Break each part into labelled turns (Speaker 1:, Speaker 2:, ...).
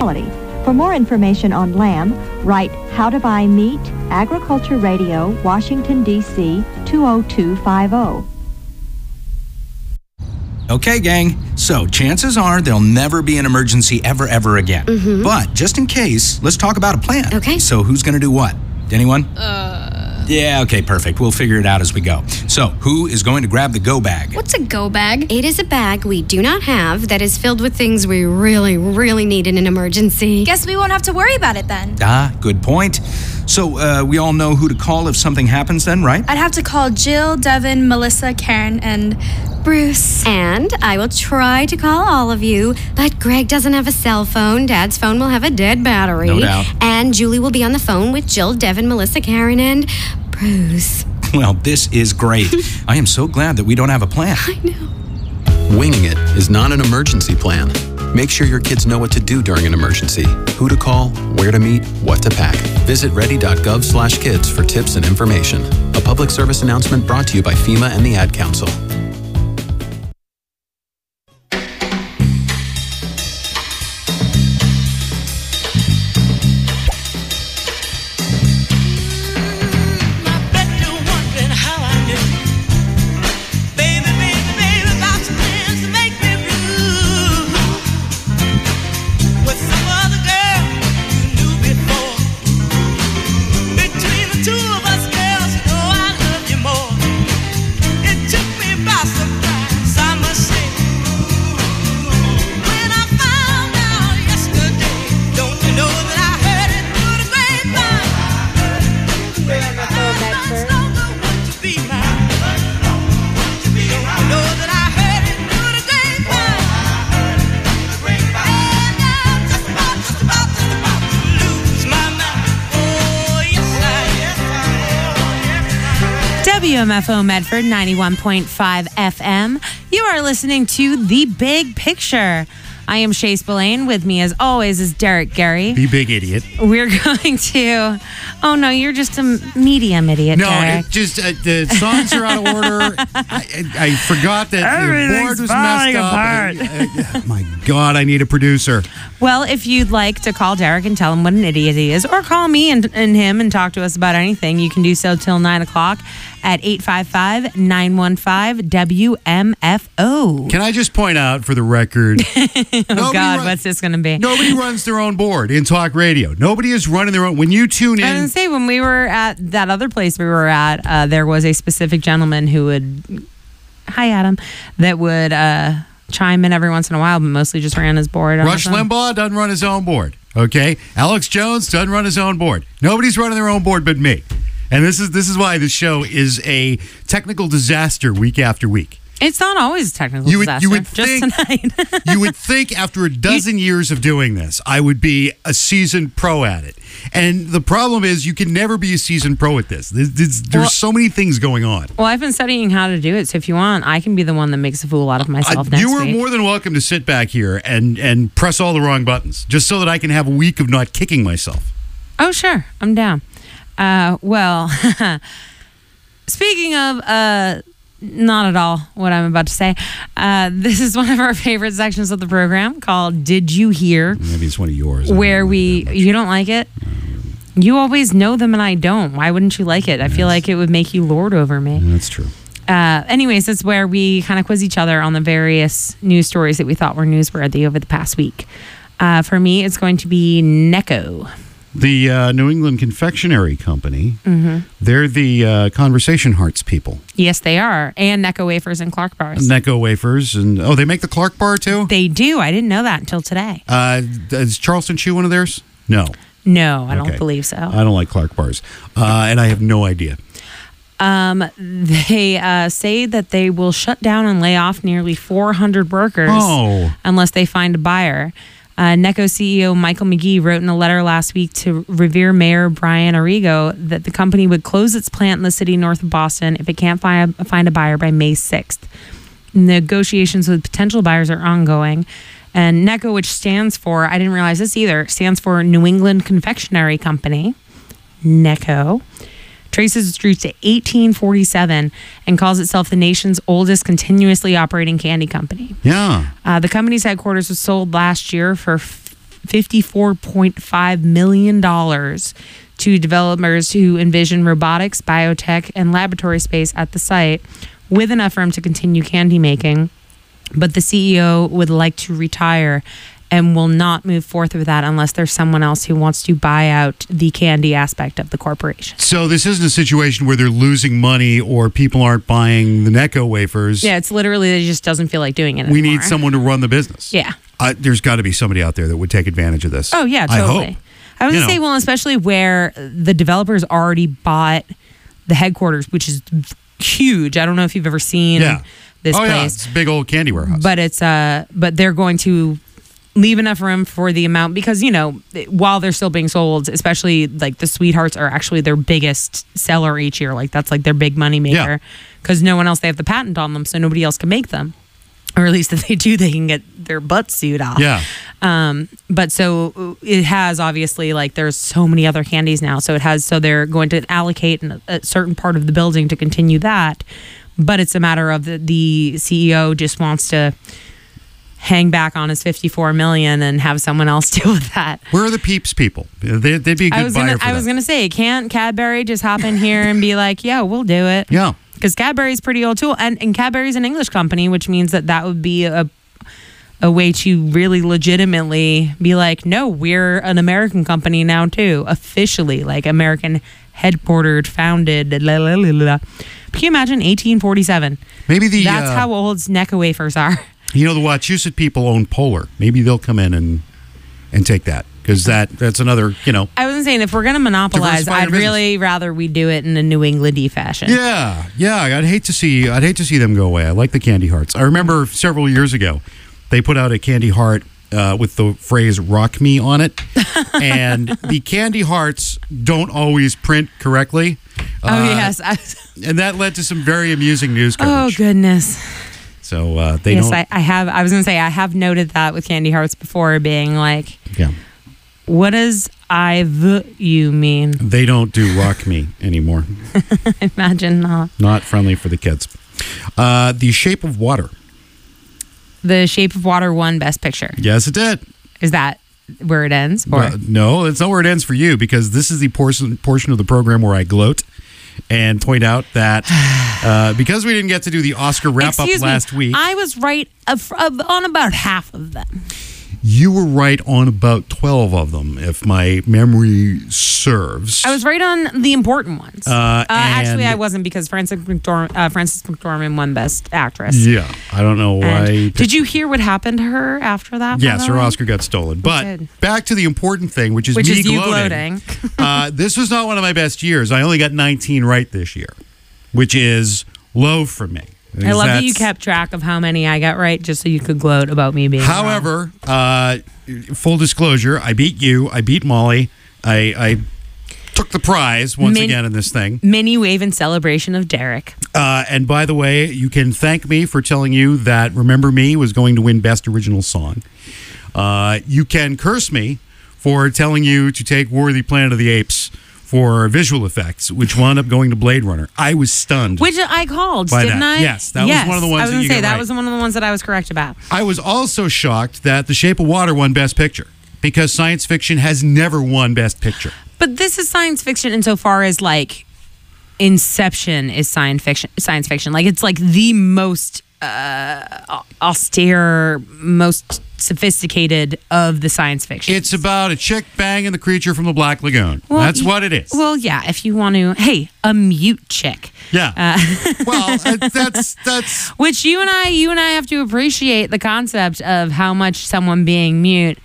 Speaker 1: quality. For more information on lamb, write How to Buy Meat, Agriculture Radio, Washington, D.C. 20250.
Speaker 2: Okay, gang. So, chances are there'll never be an emergency ever again.
Speaker 3: Mm-hmm.
Speaker 2: But just in case, let's talk about a plan.
Speaker 3: Okay.
Speaker 2: So, who's going to do what? Anyone? Yeah, okay, perfect. We'll figure it out as we go. So, who is going to grab the go bag?
Speaker 4: What's a go bag?
Speaker 3: It is a bag we do not have that is filled with things we really need in an emergency.
Speaker 4: Guess we won't have to worry about it then.
Speaker 2: Good point. So, we all know who to call if something happens then, right?
Speaker 4: I'd have to call Jill, Devin, Melissa, Karen, and Bruce.
Speaker 3: And I will try to call all of you, but Greg doesn't have a cell phone. Dad's phone will have a dead battery.
Speaker 2: No doubt.
Speaker 3: And Julie will be on the phone with Jill, Devin, Melissa, Karen, and Bruce.
Speaker 2: Well, this is great. I am so glad that we don't have a plan.
Speaker 3: I know.
Speaker 5: Winging it is not an emergency plan. Make sure your kids know what to do during an emergency, who to call, where to meet, what to pack. Visit ready.gov/kids for tips and information. A public service announcement brought to you by FEMA and the Ad Council.
Speaker 6: WMFO Medford 91.5 FM. You are listening to The Big Picture. I am Shay Spillane. With me, as always, is Derek Gary.
Speaker 7: The big idiot.
Speaker 6: We're going to... Oh, no, you're just a medium idiot, Derek.
Speaker 7: No, just the songs are out of order. I forgot that the board was messed up. My God, I need a producer.
Speaker 6: Well, if you'd like to call Derek and tell him what an idiot he is, or call me and him and talk to us about anything, you can do so till 9 o'clock at 855-915-WMFO.
Speaker 7: Can I just point out for the record...
Speaker 6: Oh, God, what's this going to be?
Speaker 7: Nobody runs their own board in talk radio. Nobody is running their own. When you tune in...
Speaker 6: I was going to say, when we were at that other place we were at, there was a specific gentleman who would... Hi, Adam. That would chime in every once in a while, but mostly just ran his board.
Speaker 7: Rush Limbaugh doesn't run his own board, okay? Alex Jones doesn't run his own board. Nobody's running their own board but me. And this is why this show is a technical disaster week after week.
Speaker 6: It's not always a technical disaster.
Speaker 7: You would
Speaker 6: just
Speaker 7: think,
Speaker 6: tonight.
Speaker 7: You would think after a dozen years of doing this, I would be a seasoned pro at it. And the problem is you can never be a seasoned pro at this. There's so many things going on.
Speaker 6: Well, I've been studying how to do it, so if you want, I can be the one that makes a fool out of myself next week.
Speaker 7: You are more than welcome to sit back here and press all the wrong buttons, just so that I can have a week of not kicking myself.
Speaker 6: Oh, sure. I'm down. Well, speaking of... not at all what I'm about to say. This is one of our favorite sections of the program called Did You Hear?
Speaker 7: Maybe it's one of yours.
Speaker 6: Where you don't like it? You always know them and I don't. Why wouldn't you like it? I feel like it would make you lord over me.
Speaker 7: That's true.
Speaker 6: Anyways, it's where we kind of quiz each other on the various news stories that we thought were newsworthy over the past week. For me, it's going to be Necco.
Speaker 7: The New England Confectionery Company, they're the Conversation Hearts people.
Speaker 6: Yes, they are. And Necco Wafers and Clark Bars.
Speaker 7: Necco Wafers. And they make the Clark Bar too?
Speaker 6: They do. I didn't know that until today.
Speaker 7: Is Charleston Chew one of theirs? No.
Speaker 6: No, I don't believe so.
Speaker 7: I don't like Clark Bars. And I have no idea.
Speaker 6: They say that they will shut down and lay off nearly 400 workers unless they find a buyer. Necco CEO Michael McGee wrote in a letter last week to Revere Mayor Brian Arrigo that the company would close its plant in the city north of Boston if it can't find a buyer by May 6th. Negotiations with potential buyers are ongoing. And Necco, which stands for, I didn't realize this either, stands for New England Confectionery Company, Necco, traces its roots to 1847 and calls itself the nation's oldest continuously operating candy company.
Speaker 7: Yeah.
Speaker 6: The company's headquarters was sold last year for $54.5 million to developers who envision robotics, biotech, and laboratory space at the site, with enough room to continue candy making. But the CEO would like to retire and will not move forth with that unless there's someone else who wants to buy out the candy aspect of the corporation.
Speaker 7: So this isn't a situation where they're losing money or people aren't buying the Necco wafers.
Speaker 6: Yeah, it's literally, it just doesn't feel like doing it anymore.
Speaker 7: We need someone to run the business.
Speaker 6: Yeah.
Speaker 7: There's got to be somebody out there that would take advantage of this.
Speaker 6: Oh, yeah, totally.
Speaker 7: I hope.
Speaker 6: I was going to say, well, especially where the developers already bought the headquarters, which is huge. I don't know if you've ever seen this place.
Speaker 7: Yeah, it's a big old candy warehouse.
Speaker 6: But it's but they're going to leave enough room for the amount, because, you know, while they're still being sold, especially like the Sweethearts are actually their biggest seller each year. Like that's like their big money maker, because no one else, they have the patent on them, so nobody else can make them. Or at least if they do, they can get their butts sewed off.
Speaker 7: Yeah.
Speaker 6: But so it has, obviously, like there's so many other candies now. So they're going to allocate a certain part of the building to continue that. But it's a matter of the CEO just wants to hang back on his $54 million and have someone else deal with that.
Speaker 7: Where are the Peeps people? They'd be a good buyer for that.
Speaker 6: I was going to say, can't Cadbury just hop in here and be like, yeah, we'll do it?
Speaker 7: Yeah.
Speaker 6: Because Cadbury's pretty old too, and Cadbury's an English company, which means that would be a way to really legitimately be like, no, we're an American company now too, officially, like American headquartered, founded, blah, blah, blah, blah. Can you imagine 1847?
Speaker 7: Maybe
Speaker 6: that's how old Necco wafers are.
Speaker 7: You know, the Wachusett people own Polar. Maybe they'll come in and take that. Because that's another, you know.
Speaker 6: I wasn't saying if we're going to monopolize, I'd really rather we do it in a New England-y fashion.
Speaker 7: Yeah. I'd hate to see them go away. I like the Candy Hearts. I remember several years ago, they put out a Candy Heart with the phrase "Rock Me" on it, and the Candy Hearts don't always print correctly.
Speaker 6: Oh yes,
Speaker 7: and that led to some very amusing news
Speaker 6: Oh
Speaker 7: coverage.
Speaker 6: goodness.
Speaker 7: So they don't.
Speaker 6: Yes, I have. I was going to say I have noted that with Candy Hearts before, being like,
Speaker 7: yeah.
Speaker 6: What does you mean?
Speaker 7: They don't do Rock Me anymore.
Speaker 6: Imagine not.
Speaker 7: Not friendly for the kids. The Shape of Water.
Speaker 6: The Shape of Water won Best Picture.
Speaker 7: Yes, it did.
Speaker 6: Is that where it ends? Or?
Speaker 7: No, it's not where it ends for you, because this is the portion of the program where I gloat and point out that because we didn't get to do the Oscar wrap-up last week.
Speaker 6: I was right on about half of them.
Speaker 7: You were right on about 12 of them, if my memory serves.
Speaker 6: I was right on the important ones. Actually, I wasn't, because Frances McDormand won Best Actress.
Speaker 7: Yeah, I don't know why.
Speaker 6: Did you hear what happened to her after that?
Speaker 7: Yes, her Oscar got stolen. But back to the important thing, which is you gloating. This was not one of my best years. I only got 19 right this year, which is low for me.
Speaker 6: I love that you kept track of how many I got right, just so you could gloat about me being
Speaker 7: However, full disclosure, I beat you. I beat Molly. I took the prize once again in this thing.
Speaker 6: Mini wave in celebration of Derek.
Speaker 7: And by the way, you can thank me for telling you that Remember Me was going to win Best Original Song. You can curse me for telling you to take War of the Planet of the Apes for visual effects, which wound up going to Blade Runner. I was stunned.
Speaker 6: Which I called, didn't I?
Speaker 7: Yes, that was one of the ones that you got right.
Speaker 6: That was one of the ones that I was correct about.
Speaker 7: I was also shocked that The Shape of Water won Best Picture, because science fiction has never won Best Picture.
Speaker 6: But this is science fiction insofar as, like, Inception is science fiction. Like, it's like the most austere, most sophisticated of the science fiction.
Speaker 7: It's about a chick banging the creature from the Black Lagoon. Well, that's what it is.
Speaker 6: Well, yeah, if you want to, a mute chick.
Speaker 7: Yeah. Well, that's
Speaker 6: which you and I have to appreciate the concept of how much someone being mute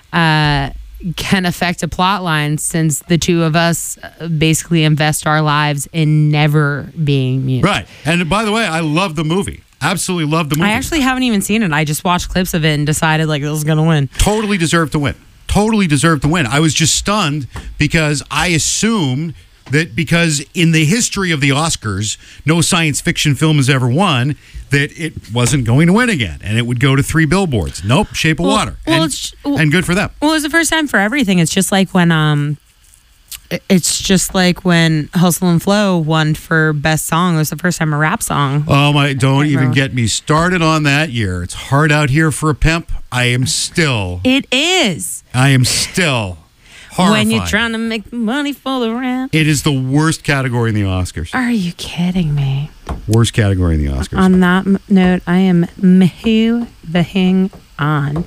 Speaker 6: can affect a plot line, since the two of us basically invest our lives in never being mute.
Speaker 7: Right. And by the way, I love the movie. Absolutely love the movie.
Speaker 6: I actually haven't even seen it. I just watched clips of it and decided like it was going to win.
Speaker 7: Totally deserved to win. Totally deserved to win. I was just stunned because I assumed that because in the history of the Oscars, no science fiction film has ever won, that it wasn't going to win again and it would go to 3 billboards. Nope, Shape of Water. And good for them.
Speaker 6: Well, it was the first time for everything. It's just like when It's just like when Hustle and Flow won for best song. It was the first time a rap song.
Speaker 7: Oh my! Don't even get me started on that year. It's hard out here for a pimp.
Speaker 6: It is.
Speaker 7: I am still horrified.
Speaker 6: When you're trying to make money for the rent.
Speaker 7: It is the worst category in the Oscars.
Speaker 6: Are you kidding me?
Speaker 7: Worst category in the Oscars.
Speaker 6: On that note, I am moving on.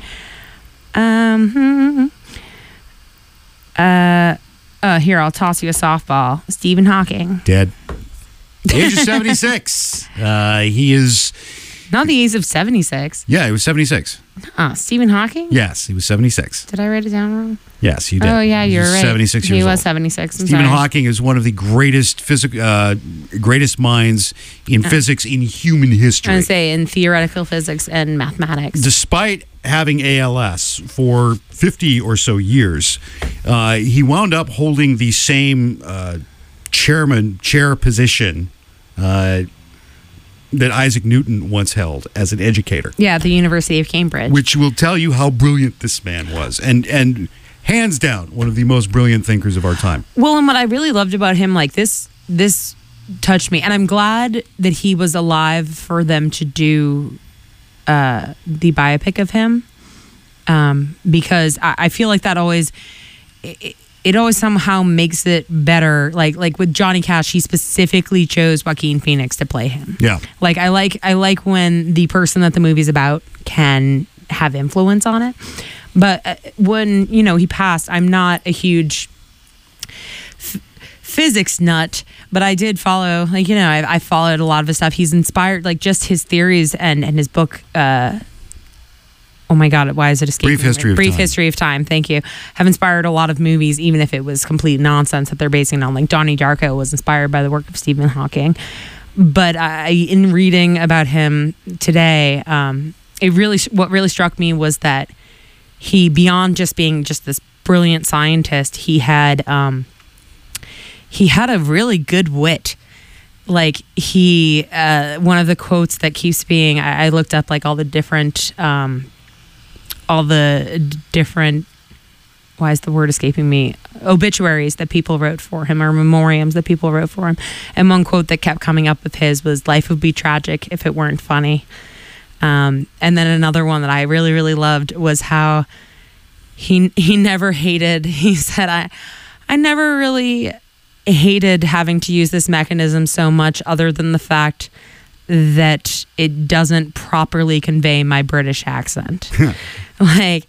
Speaker 6: Here, I'll toss you a softball. Stephen Hawking.
Speaker 7: Dead. Age of 76. He is...
Speaker 6: Not the age of 76.
Speaker 7: Yeah, he was 76.
Speaker 6: Stephen Hawking?
Speaker 7: Yes, he was 76.
Speaker 6: Did I write it down wrong?
Speaker 7: Yes, you did.
Speaker 6: Oh, yeah, you're right.
Speaker 7: 76 years old.
Speaker 6: He was 76.
Speaker 7: Stephen Hawking is one of the greatest minds in physics in human history.
Speaker 6: I would say in theoretical physics and mathematics.
Speaker 7: Despite having ALS for 50 or so years, he wound up holding the same chair position that Isaac Newton once held as an educator.
Speaker 6: Yeah, at the University of Cambridge.
Speaker 7: Which will tell you how brilliant this man was. And hands down, one of the most brilliant thinkers of our time.
Speaker 6: Well, and what I really loved about him, like this touched me. And I'm glad that he was alive for them to do the biopic of him. Because I feel like that always... It always somehow makes it better. Like with Johnny Cash, he specifically chose Joaquin Phoenix to play him.
Speaker 7: Yeah.
Speaker 6: Like I like when the person that the movie's about can have influence on it. But when he passed, I'm not a huge physics nut, but I did follow. I followed a lot of his stuff. He's inspired, like just his theories and his book. Oh my God, why is it escaping me? Brief History of Time, thank you. Have inspired a lot of movies, even if it was complete nonsense that they're basing it on. Like Donnie Darko was inspired by the work of Stephen Hawking. But in reading about him today, what really struck me was that he, beyond just being just this brilliant scientist, he had a really good wit. Like one of the quotes that keeps being, I looked up like all the different, why is the word escaping me? Obituaries that people wrote for him, or memoriams that people wrote for him. And one quote that kept coming up with his was, "Life would be tragic if it weren't funny." And then another one that I really, really loved was how he never hated, he said, I never really hated having to use this mechanism so much, other than the fact that it doesn't properly convey my British accent. Beyond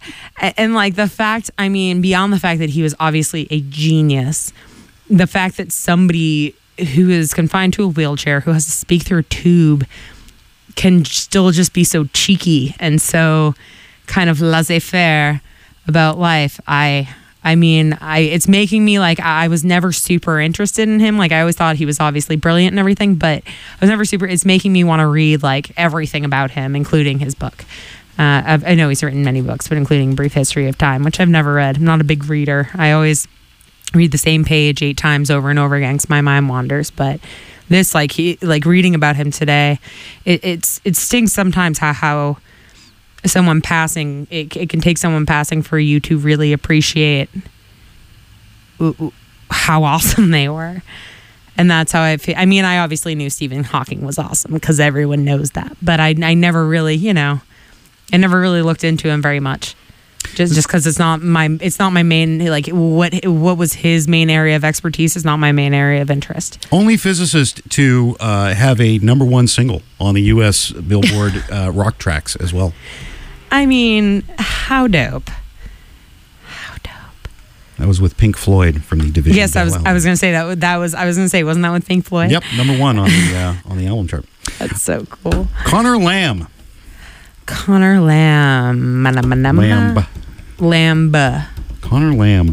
Speaker 6: the fact that he was obviously a genius, the fact that somebody who is confined to a wheelchair, who has to speak through a tube, can still just be so cheeky and so kind of laissez-faire about life. It's making me like, I was never super interested in him. Like I always thought he was obviously brilliant and everything, but I was never it's making me want to read like everything about him, including his book. I know he's written many books, but including Brief History of Time, which I've never read. I'm not a big reader. I always read the same page 8 times over and over again because my mind wanders. But this, reading about him today, it stings sometimes how someone passing, it can take someone passing for you to really appreciate how awesome they were. And that's how I feel. I mean, I obviously knew Stephen Hawking was awesome because everyone knows that, but I never really, I never really looked into him very much, just because it's not my main, like what was his main area of expertise is not my main area of interest.
Speaker 7: Only physicist to have a #1 single on the U.S. Billboard rock tracks as well.
Speaker 6: I mean, how dope.
Speaker 7: That was with Pink Floyd from the Division.
Speaker 6: Yes, I was going to say that was I was going to say, wasn't that with Pink Floyd?
Speaker 7: Yep, number 1 on the album chart.
Speaker 6: That's so cool.
Speaker 7: Connor Lamb.
Speaker 6: Connor Lamb. Lamb.
Speaker 7: Connor Lamb.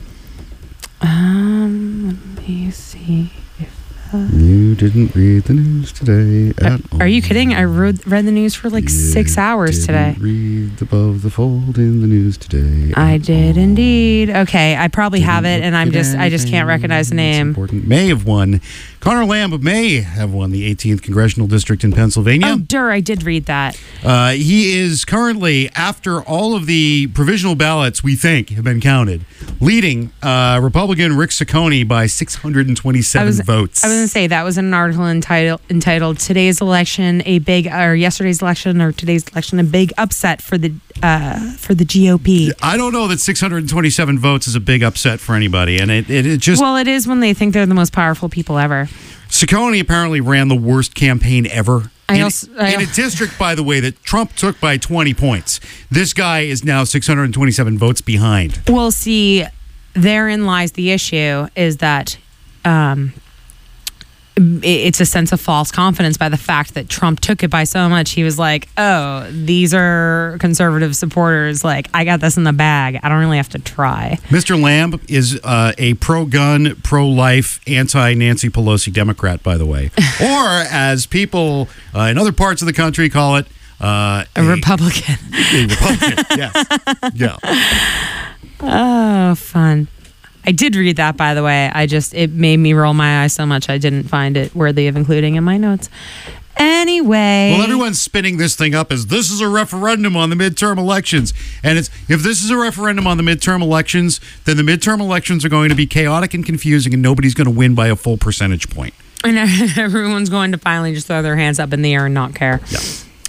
Speaker 6: Let me see if
Speaker 7: you didn't read the news today at all.
Speaker 6: Are you kidding? I read the news for like 6 hours today.
Speaker 7: Read above the fold in the news today.
Speaker 6: I did indeed. Okay, I probably have it, and I just can't recognize the name.
Speaker 7: May have won. Connor Lamb may have won the 18th Congressional District in Pennsylvania.
Speaker 6: Oh, I did read that.
Speaker 7: He is currently, after all of the provisional ballots we think have been counted, leading Republican Rick Ciccone by 627 votes.
Speaker 6: I was going to say that was an article entitled "Today's Election Yesterday's Election or Today's Election a Big Upset for the GOP."
Speaker 7: I don't know that 627 votes is a big upset for anybody, and it just
Speaker 6: it is when they think they're the most powerful people ever.
Speaker 7: Ciccone apparently ran the worst campaign ever. In a district, by the way, that Trump took by 20 points. This guy is now 627 votes behind.
Speaker 6: Well, see, therein lies the issue, is that it's a sense of false confidence by the fact that Trump took it by so much. He was like, oh, these are conservative supporters. Like, I got this in the bag. I don't really have to try.
Speaker 7: Mr. Lamb is a pro-gun, pro-life, anti-Nancy Pelosi Democrat, by the way. Or, as people in other parts of the country call it,
Speaker 6: a Republican.
Speaker 7: A Republican, yes. Yeah.
Speaker 6: Oh, fun. I did read that, by the way. It made me roll my eyes so much I didn't find it worthy of including in my notes. Anyway.
Speaker 7: Well, everyone's spinning this thing up as this is a referendum on the midterm elections. And if this is a referendum on the midterm elections, then the midterm elections are going to be chaotic and confusing, and nobody's going to win by a full percentage point.
Speaker 6: And everyone's going to finally just throw their hands up in the air and not care.
Speaker 7: Yeah.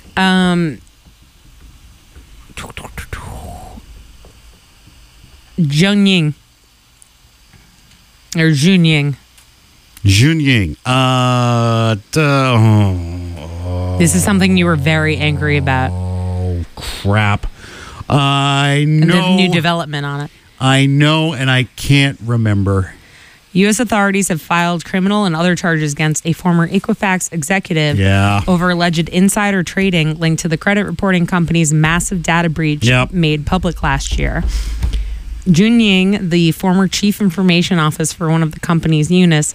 Speaker 6: Juneying. Or Junying. This is something you were very angry about.
Speaker 7: Oh, crap. I know.
Speaker 6: And the new development on it.
Speaker 7: I know, and I can't remember.
Speaker 6: U.S. authorities have filed criminal and other charges against a former Equifax executive over alleged insider trading linked to the credit reporting company's massive data breach made public last year. Junying, the former chief information officer for one of the company's units,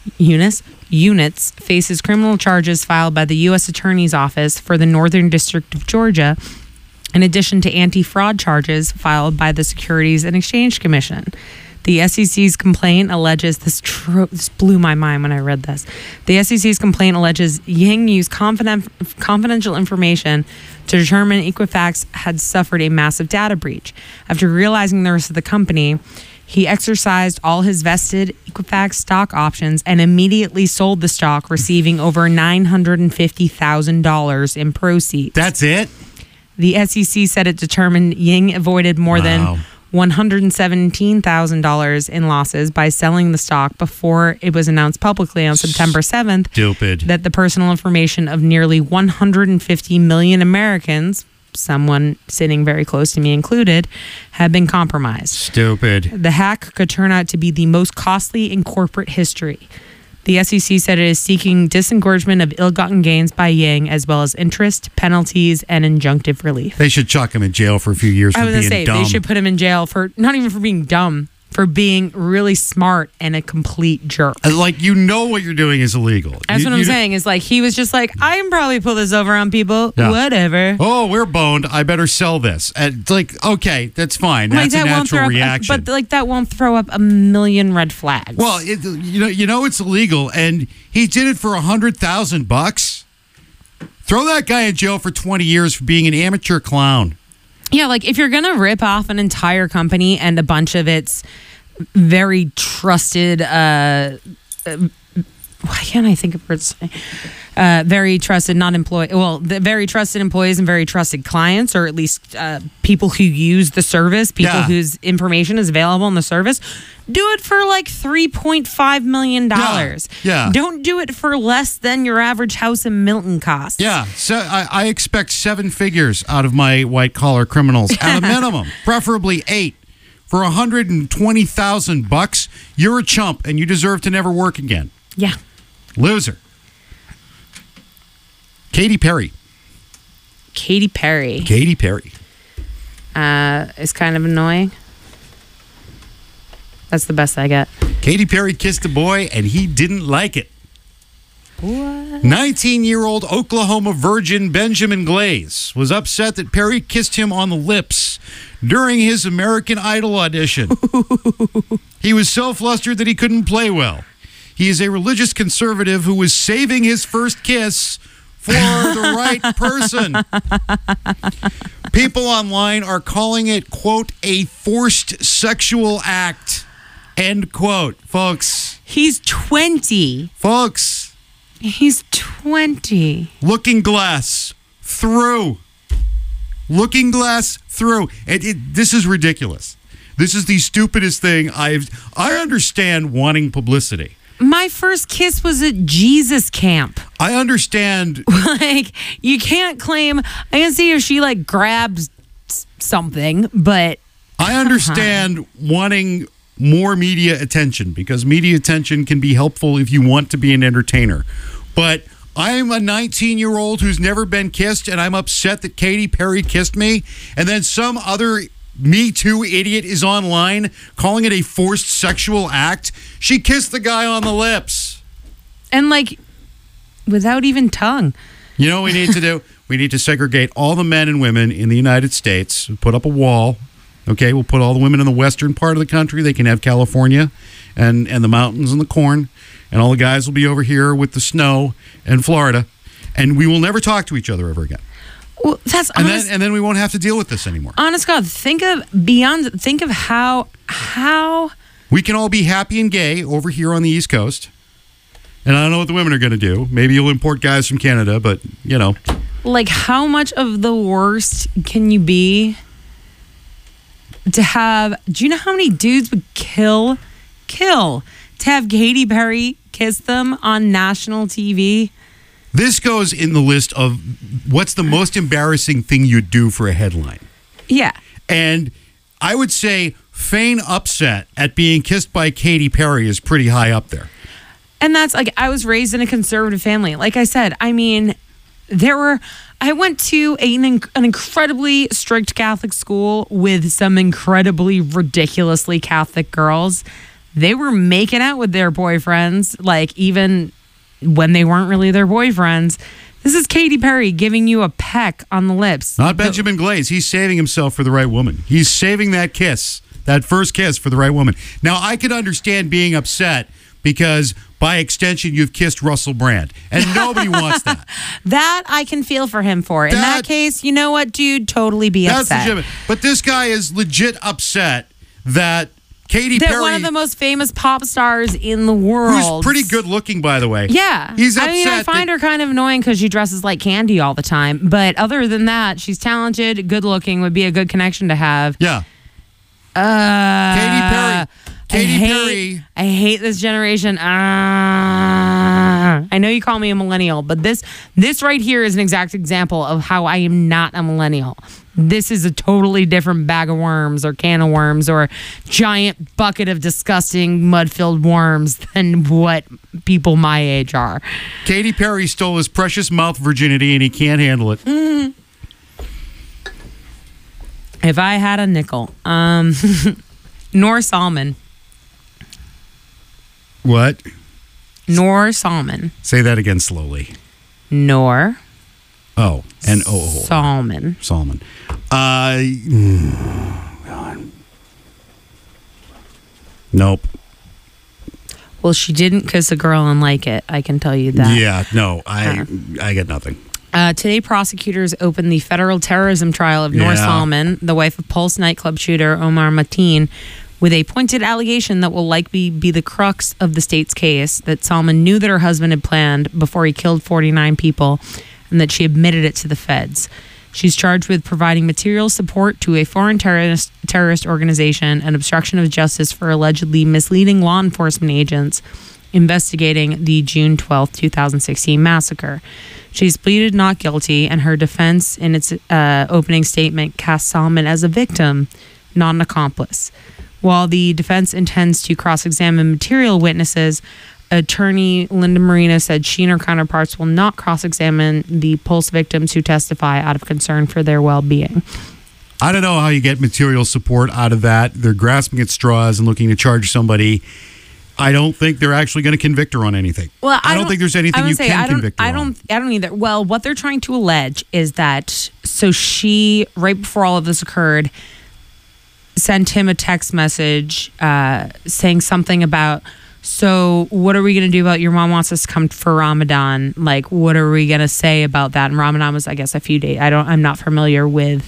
Speaker 6: faces criminal charges filed by the U.S. Attorney's Office for the Northern District of Georgia, in addition to anti-fraud charges filed by the Securities and Exchange Commission. The SEC's complaint alleges this blew my mind when I read this. The SEC's complaint alleges Yang used confidential information to determine Equifax had suffered a massive data breach. After realizing the risk of the company, he exercised all his vested Equifax stock options and immediately sold the stock, receiving over $950,000 in proceeds.
Speaker 7: That's it?
Speaker 6: The SEC said it determined Yang avoided more than $117,000 in losses by selling the stock before it was announced publicly on September 7th that the personal information of nearly 150 million Americans, someone sitting very close to me included, had been compromised.
Speaker 7: Stupid.
Speaker 6: The hack could turn out to be the most costly in corporate history. The SEC said it is seeking disgorgement of ill-gotten gains by Yang, as well as interest, penalties, and injunctive relief.
Speaker 7: They should chuck him in jail for a few years for being dumb. I was going to say,
Speaker 6: they should put him in jail for, not even for being dumb, for being really smart and a complete jerk.
Speaker 7: Like, you know what you're doing is illegal.
Speaker 6: That's what I'm saying. Is like, he was just like, I can probably pull this over on people. Yeah. Whatever.
Speaker 7: Oh, we're boned. I better sell this. And it's like, okay, that's fine. That's a natural reaction.
Speaker 6: But that won't throw up a million red flags.
Speaker 7: Well, you know it's illegal, and he did it for $100,000. Throw that guy in jail for 20 years for being an amateur clown.
Speaker 6: Yeah, like if you're going to rip off an entire company and a bunch of its very trusted, why can't I think of words? Very trusted, the very trusted employees and very trusted clients, or at least people who use the service, people whose information is available in the service, do it for like $3.5 million.
Speaker 7: Yeah.
Speaker 6: Don't do it for less than your average house in Milton costs.
Speaker 7: Yeah. So I expect 7 figures out of my white-collar criminals at a minimum, preferably 8. For $120,000, you're a chump and you deserve to never work again.
Speaker 6: Yeah.
Speaker 7: Loser. Katy Perry.
Speaker 6: Katy Perry is kind of annoying. That's the best I get.
Speaker 7: Katy Perry kissed a boy and he didn't like it.
Speaker 6: What?
Speaker 7: 19-year-old Oklahoma virgin Benjamin Glaze was upset that Perry kissed him on the lips during his American Idol audition. He was so flustered that he couldn't play well. He is a religious conservative who was saving his first kiss for the right person. People online are calling it, quote, a forced sexual act, end quote. Folks.
Speaker 6: He's 20.
Speaker 7: Folks.
Speaker 6: He's 20.
Speaker 7: Looking glass through. Looking glass through. This is ridiculous. This is the stupidest thing I understand wanting publicity.
Speaker 6: My first kiss was at Jesus camp.
Speaker 7: I understand.
Speaker 6: Like, you can't claim. I can see if she like grabs something, but
Speaker 7: I understand wanting more media attention, because media attention can be helpful if you want to be an entertainer. But I'm a 19-year-old who's never been kissed, and I'm upset that Katy Perry kissed me, and then some other Me Too idiot is online calling it a forced sexual act. She kissed the guy on the lips.
Speaker 6: And like, without even tongue.
Speaker 7: You know what we need to do? We need to segregate all the men and women in the United States, put up a wall. Okay, we'll put all the women in the western part of the country. They can have California and the mountains and the corn. And all the guys will be over here with the snow and Florida. And we will never talk to each other ever again.
Speaker 6: Well, that's honest,
Speaker 7: and then we won't have to deal with this anymore.
Speaker 6: Honest God, think of how
Speaker 7: we can all be happy and gay over here on the East Coast. And I don't know what the women are going to do. Maybe you'll import guys from Canada, but, you know.
Speaker 6: Like, how much of the worst can you be to have... Do you know how many dudes would kill to have Katy Perry kiss them on national TV?
Speaker 7: This goes in the list of what's the most embarrassing thing you'd do for a headline.
Speaker 6: Yeah.
Speaker 7: And I would say feign upset at being kissed by Katy Perry is pretty high up there.
Speaker 6: And that's like, I was raised in a conservative family. Like I said, I mean, I went to an incredibly strict Catholic school with some incredibly ridiculously Catholic girls. They were making out with their boyfriends, like even when they weren't really their boyfriends. This is Katy Perry giving you a peck on the lips.
Speaker 7: Not Benjamin Glaze. He's saving himself for the right woman. He's saving that kiss, that first kiss for the right woman. Now, I could understand being upset because by extension, you've kissed Russell Brand, and nobody wants that.
Speaker 6: That I can feel for him for. In that case, you know what, dude? Totally be upset.
Speaker 7: That's legitimate. But this guy is legit upset that Katy Perry,
Speaker 6: one of the most famous pop stars in the world,
Speaker 7: who's pretty good looking, by the way.
Speaker 6: Yeah.
Speaker 7: He's upset.
Speaker 6: I mean, I find her kind of annoying because she dresses like Candy all the time. But other than that, she's talented, good looking, would be a good connection to have.
Speaker 7: Yeah. Katy Perry.
Speaker 6: I hate this generation. I know you call me a millennial, but this right here is an exact example of how I am not a millennial. This is a totally different bag of worms or can of worms or giant bucket of disgusting mud-filled worms than what people my age are.
Speaker 7: Katy Perry stole his precious mouth virginity and he can't handle it.
Speaker 6: Mm-hmm. If I had a nickel. Nor Salmon.
Speaker 7: What?
Speaker 6: Nor Salmon.
Speaker 7: Say that again slowly.
Speaker 6: Nor.
Speaker 7: Oh, N-O-O.
Speaker 6: Salmon.
Speaker 7: Salmon. God. Nope.
Speaker 6: Well, she didn't kiss a girl and like it. I can tell you that.
Speaker 7: Yeah, no, I get nothing.
Speaker 6: Today, prosecutors opened the federal terrorism trial of Noor Salman, the wife of Pulse nightclub shooter Omar Mateen, with a pointed allegation that will likely be the crux of the state's case, that Salman knew that her husband had planned before he killed 49 people and that she admitted it to the feds. She's charged with providing material support to a foreign terrorist organization and obstruction of justice for allegedly misleading law enforcement agents investigating the June 12, 2016 massacre. She's pleaded not guilty, and her defense in its opening statement casts Salman as a victim, not an accomplice. While the defense intends to cross-examine material witnesses, attorney Linda Marino said she and her counterparts will not cross-examine the Pulse victims who testify out of concern for their well-being.
Speaker 7: I don't know how you get material support out of that. They're grasping at straws and looking to charge somebody. I don't think they're actually going to convict her on anything. Well, I don't think there's anything you can convict her on.
Speaker 6: I don't either. Well, what they're trying to allege is that, so she, right before all of this occurred, sent him a text message saying something about so what are we going to do about your mom wants us to come for Ramadan? Like, what are we going to say about that? And Ramadan was, I guess, a few days. I'm not familiar with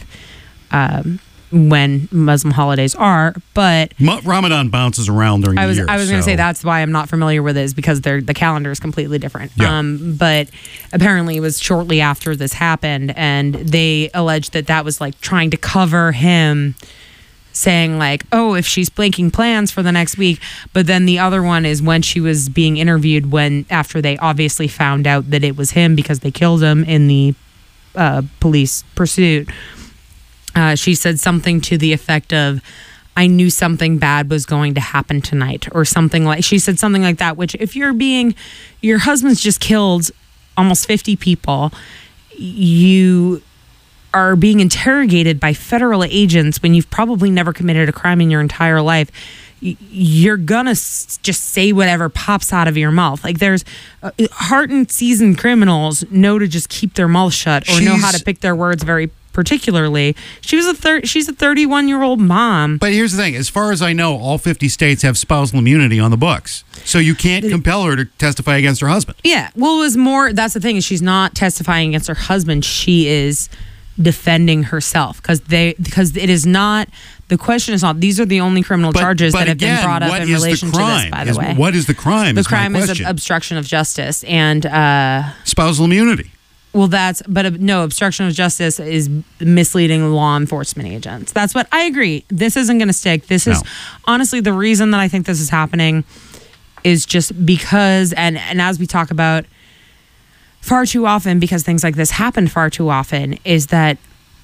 Speaker 6: when Muslim holidays are, but
Speaker 7: Ramadan bounces around during the year.
Speaker 6: I was going to say that's why I'm not familiar with it, is because the calendar is completely different.
Speaker 7: Yeah.
Speaker 6: But apparently it was shortly after this happened, and they alleged that was like trying to cover him, saying like, oh, if she's making plans for the next week. But then the other one is when she was being interviewed, after they obviously found out that it was him because they killed him in the police pursuit. She said something to the effect of, I knew something bad was going to happen tonight, or something like, she said something like that, which if your husband's just killed almost 50 people, you are being interrogated by federal agents when you've probably never committed a crime in your entire life. You're gonna just say whatever pops out of your mouth. Like, there's hardened, seasoned criminals know to just keep their mouth shut, or know how to pick their words very particularly. She's a 31-year-old mom.
Speaker 7: But here's the thing. As far as I know, all 50 states have spousal immunity on the books. So you can't compel her to testify against her husband.
Speaker 6: Yeah. Well, it was more, that's the thing, is she's not testifying against her husband. She is defending herself, because it is not, the question is not, these are the only criminal charges that have been brought up in relation to this, by the way.
Speaker 7: What is the crime?
Speaker 6: The crime is obstruction of justice and
Speaker 7: spousal immunity.
Speaker 6: Well, no, obstruction of justice is misleading law enforcement agents. That's what I agree. This isn't going to stick. This is honestly the reason that I think this is happening is just because, and as we talk about far too often, because things like this happen far too often, is that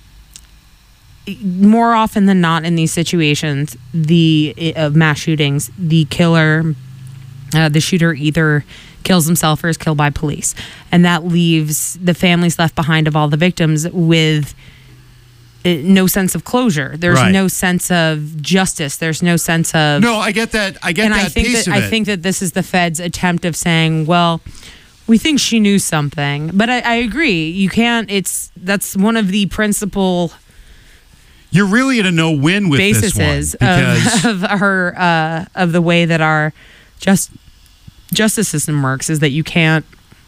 Speaker 6: more often than not in these situations, of mass shootings, the killer, the shooter either kills himself or is killed by police. And that leaves the families left behind of all the victims with no sense of closure. There's no sense of justice. There's no sense of...
Speaker 7: No, I get that. I
Speaker 6: think that this is the Fed's attempt of saying, well, we think she knew something. But I agree. You can't... That's one of the principal...
Speaker 7: You're really at a no-win with this one. Because
Speaker 6: of the way that our justice system works, is that you can't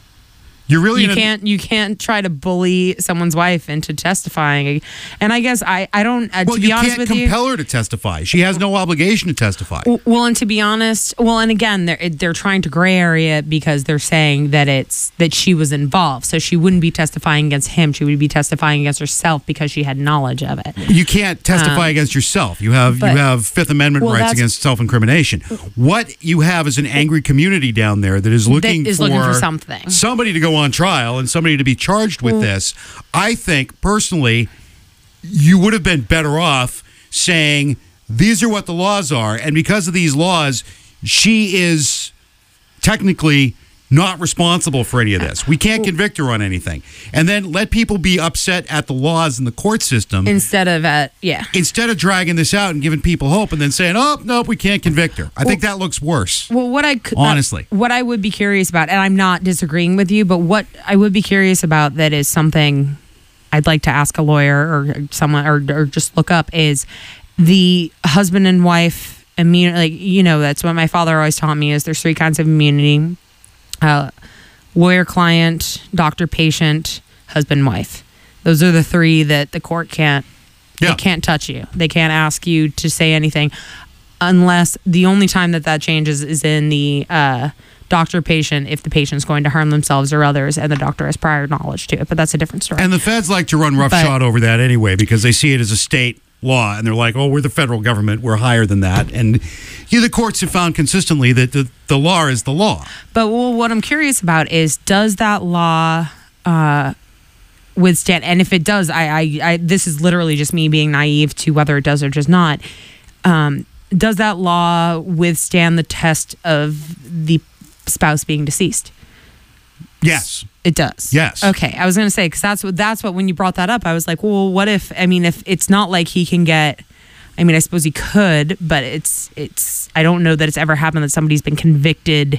Speaker 6: try to bully someone's wife into testifying. And I guess I don't, to be honest with you,
Speaker 7: you can't compel her to testify. She has no obligation to testify.
Speaker 6: Well, and to be honest, and again, they're trying to gray area it, because they're saying that she was involved. So she wouldn't be testifying against him. She would be testifying against herself because she had knowledge of it.
Speaker 7: You can't testify against yourself. You have Fifth Amendment rights against self-incrimination. What you have is an angry community down there that is looking for
Speaker 6: something.
Speaker 7: Somebody to go on trial and somebody to be charged with this. I think personally you would have been better off saying these are what the laws are, and because of these laws she is technically not responsible for any of this. We can't convict her on anything. And then let people be upset at the laws in the court system instead of dragging this out and giving people hope and then saying, oh, nope, we can't convict her. I think that looks worse.
Speaker 6: Well, what I would be curious about, and I'm not disagreeing with you, but what I would be curious about that is something I'd like to ask a lawyer or someone or just look up, is the husband and wife immunity. That's what my father always taught me, is there's 3 kinds of immunity. Lawyer-client, doctor-patient, husband-wife. Those are the 3 that the court can't. Yeah. They can't touch you. They can't ask you to say anything, unless the only time that changes is in the doctor-patient, if the patient's going to harm themselves or others, and the doctor has prior knowledge to it. But that's a different story.
Speaker 7: And the feds like to run roughshod over that anyway, because they see it as a state law, and they're like, oh, we're the federal government, we're higher than that. And the courts have found consistently that the law is the law.
Speaker 6: But what I'm curious about is, does that law withstand, and if it does, I this is literally just me being naive to whether it does or does not, does that law withstand the test of the spouse being deceased?
Speaker 7: Yes.
Speaker 6: It does.
Speaker 7: Yes.
Speaker 6: Okay. I was going to say, because that's what, when you brought that up, I was like, well, what if it's not like he can get, I suppose he could, but it's, I don't know that it's ever happened that somebody's been convicted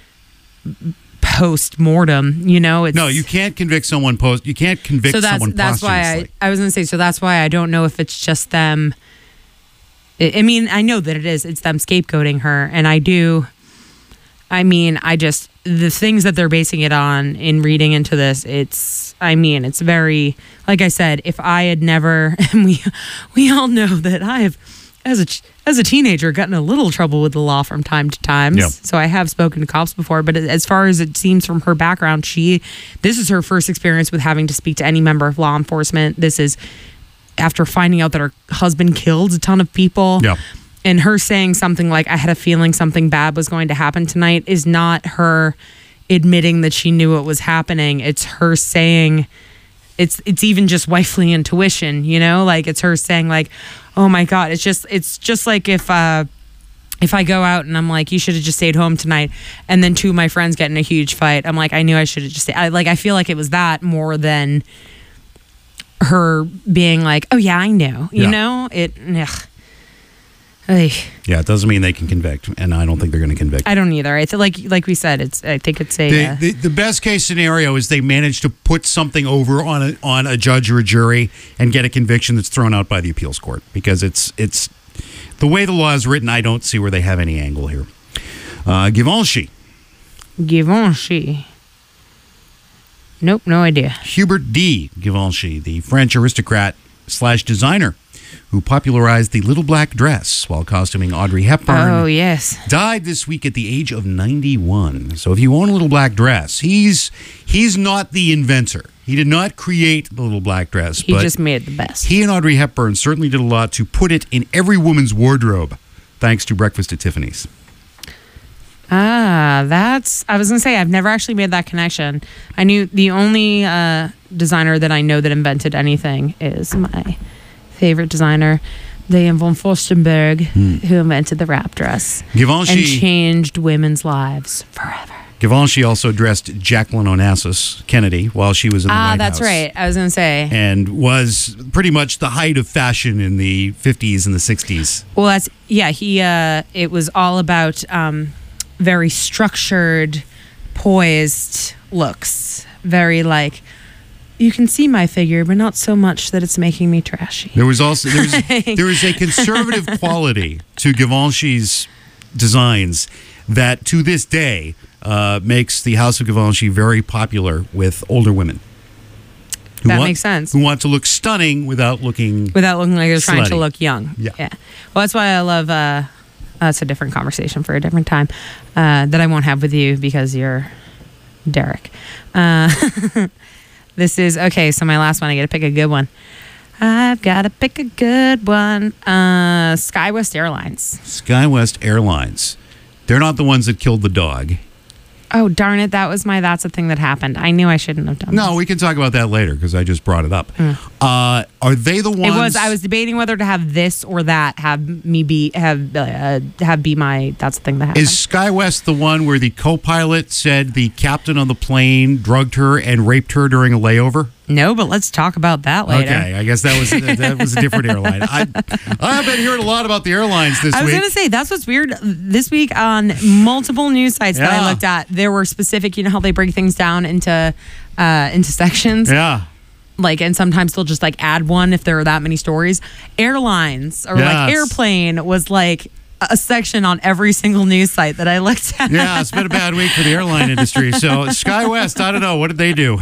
Speaker 6: post-mortem, No,
Speaker 7: you can't convict someone you can't convict someone posthumously.
Speaker 6: That's why I was going to say, so that's why I don't know if it's just them. I know that it's them scapegoating her, and I do I mean, the things that they're basing it on in reading into this, it's very, like I said, if I had never, and we all know that I have, as a teenager, gotten a little trouble with the law from time to time.
Speaker 7: Yep.
Speaker 6: So I have spoken to cops before, but as far as it seems from her background, this is her first experience with having to speak to any member of law enforcement. This is after finding out that her husband killed a ton of people.
Speaker 7: Yep.
Speaker 6: And her saying something like, I had a feeling something bad was going to happen tonight, is not her admitting that she knew it was happening. It's her saying, it's even just wifely intuition, you know? Like, it's her saying, like, oh my God, it's just like if I go out and I'm like, you should have just stayed home tonight, and then two of my friends get in a huge fight, I'm like, I knew I should have just stayed. I feel like it was that more than her being like, oh yeah, I knew, you know? Ugh.
Speaker 7: Yeah, it doesn't mean they can convict, and I don't think they're going to convict.
Speaker 6: I don't either. It's like we said. I think it's a
Speaker 7: the best case scenario is they manage to put something over on a judge or a jury and get a conviction that's thrown out by the appeals court, because it's the way the law is written. I don't see where they have any angle here. Givenchy. Nope, no idea. Hubert D. Givenchy, the French aristocrat / designer who popularized the little black dress while costuming Audrey Hepburn.
Speaker 6: Oh, yes.
Speaker 7: Died this week at the age of 91. So if you own a little black dress, he's not the inventor. He did not create the little black dress.
Speaker 6: He just made it the best.
Speaker 7: He and Audrey Hepburn certainly did a lot to put it in every woman's wardrobe, thanks to Breakfast at Tiffany's.
Speaker 6: I was going to say, I've never actually made that connection. I knew the only designer that I know that invented anything is my favorite designer, Diane von Furstenberg, who invented the wrap dress
Speaker 7: Givenchy,
Speaker 6: and changed women's lives forever.
Speaker 7: Givenchy also dressed Jacqueline Onassis Kennedy while she was in the White House.
Speaker 6: That's right. I was going to say.
Speaker 7: And was pretty much the height of fashion in the 50s and the 60s.
Speaker 6: Well, it was all about very structured, poised looks. Very like, you can see my figure, but not so much that it's making me trashy.
Speaker 7: There was also there is a conservative quality to Givenchy's designs that to this day makes the House of Givenchy very popular with older women.
Speaker 6: Makes sense.
Speaker 7: Who want to look stunning without looking
Speaker 6: like they're trying to
Speaker 7: slutty.
Speaker 6: look young.
Speaker 7: Yeah.
Speaker 6: Well, that's why I love. That's a different conversation for a different time that I won't have with you because you're Derek. This is okay. So my last one, I got to pick a good one. I've got to pick a good one. SkyWest Airlines.
Speaker 7: SkyWest Airlines. They're not the ones that killed the dog.
Speaker 6: Oh, darn it. That's a thing that happened. I knew I shouldn't have done
Speaker 7: No, we can talk about that later because I just brought it up. Are they the ones?
Speaker 6: I was debating whether to have this or that have be my, that's the thing that happened.
Speaker 7: Is SkyWest the one where the co-pilot said the captain on the plane drugged her and raped her during a layover?
Speaker 6: No, but let's talk about that later.
Speaker 7: Okay, I guess that was a different airline. I've been hearing a lot about the airlines this week.
Speaker 6: I was going to say, that's what's weird. This week on multiple news sites that I looked at, there were specific, you know how they break things down into sections?
Speaker 7: Yeah.
Speaker 6: Like, and sometimes they'll just like add one if there are that many stories. Airlines or like airplane was like a section on every single news site that I looked at.
Speaker 7: Yeah, it's been a bad week for the airline industry. So SkyWest, I don't know. What did they do?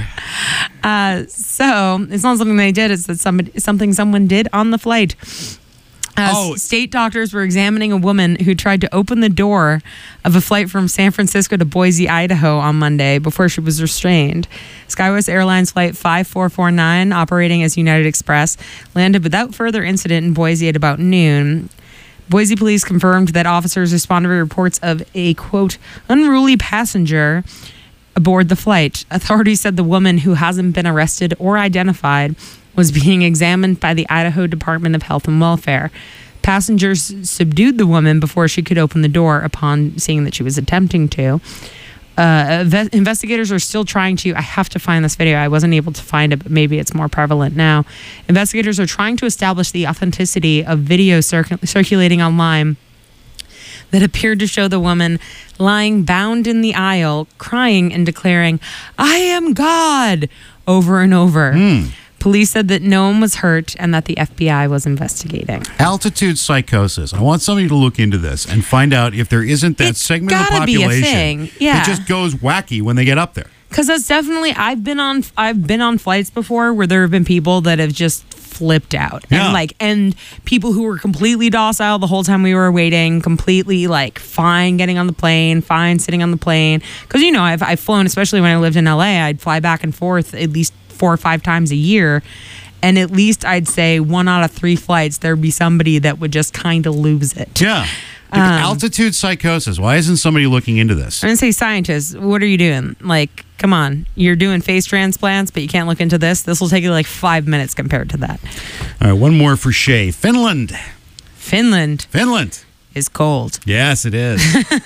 Speaker 6: So it's not something they did. It's that something someone did on the flight. State doctors were examining a woman who tried to open the door of a flight from San Francisco to Boise, Idaho on Monday before she was restrained. SkyWest Airlines Flight 5449, operating as United Express, landed without further incident in Boise at about noon. Boise police confirmed that officers responded to reports of a, quote, unruly passenger aboard the flight. Authorities said the woman, who hasn't been arrested or identified, was being examined by the Idaho Department of Health and Welfare. Passengers subdued the woman before she could open the door upon seeing that she was attempting to. Investigators are still trying to, I have to find this video. I wasn't able to find it, but maybe it's more prevalent now. Investigators are trying to establish the authenticity of video circulating online that appeared to show the woman lying bound in the aisle, crying and declaring, "I am God," over and over. Police said that no one was hurt and that the FBI was investigating.
Speaker 7: Altitude psychosis. I want somebody to look into this and find out if there isn't that
Speaker 6: It's
Speaker 7: segment of the
Speaker 6: gotta be a
Speaker 7: population
Speaker 6: thing. Yeah.
Speaker 7: that just goes wacky when they get up there.
Speaker 6: Because that's definitely, I've been on flights before where there have been people that have just flipped out.
Speaker 7: Yeah.
Speaker 6: And people who were completely docile the whole time we were waiting, completely like fine getting on the plane, fine sitting on the plane. Because, you know, I've flown, especially when I lived in LA, I'd fly back and forth at least 4 or 5 times a year. And at least I'd say 1 out of 3 flights, there'd be somebody that would just kind of lose it.
Speaker 7: Yeah. Altitude psychosis. Why isn't somebody looking into this?
Speaker 6: I'm going to say, scientists, what are you doing? Like, come on. You're doing face transplants, but you can't look into this? This will take you like 5 minutes compared to that.
Speaker 7: All right, one more for Shay. Finland
Speaker 6: Is cold.
Speaker 7: Yes, it is.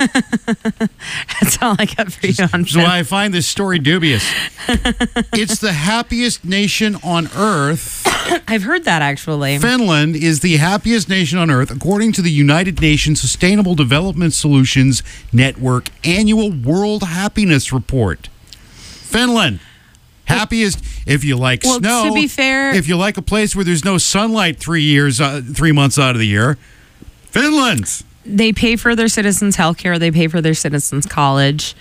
Speaker 6: That's all I got for you on
Speaker 7: That's why I find this story dubious. It's the happiest nation on earth.
Speaker 6: I've heard that, actually.
Speaker 7: Finland is the happiest nation on earth, according to the United Nations Sustainable Development Solutions Network annual World Happiness Report. Finland. Happiest if you like snow.
Speaker 6: To be fair,
Speaker 7: if you like a place where there's no sunlight 3 months out of the year. Finland.
Speaker 6: They pay for their citizens' health care. They pay for their citizens' college.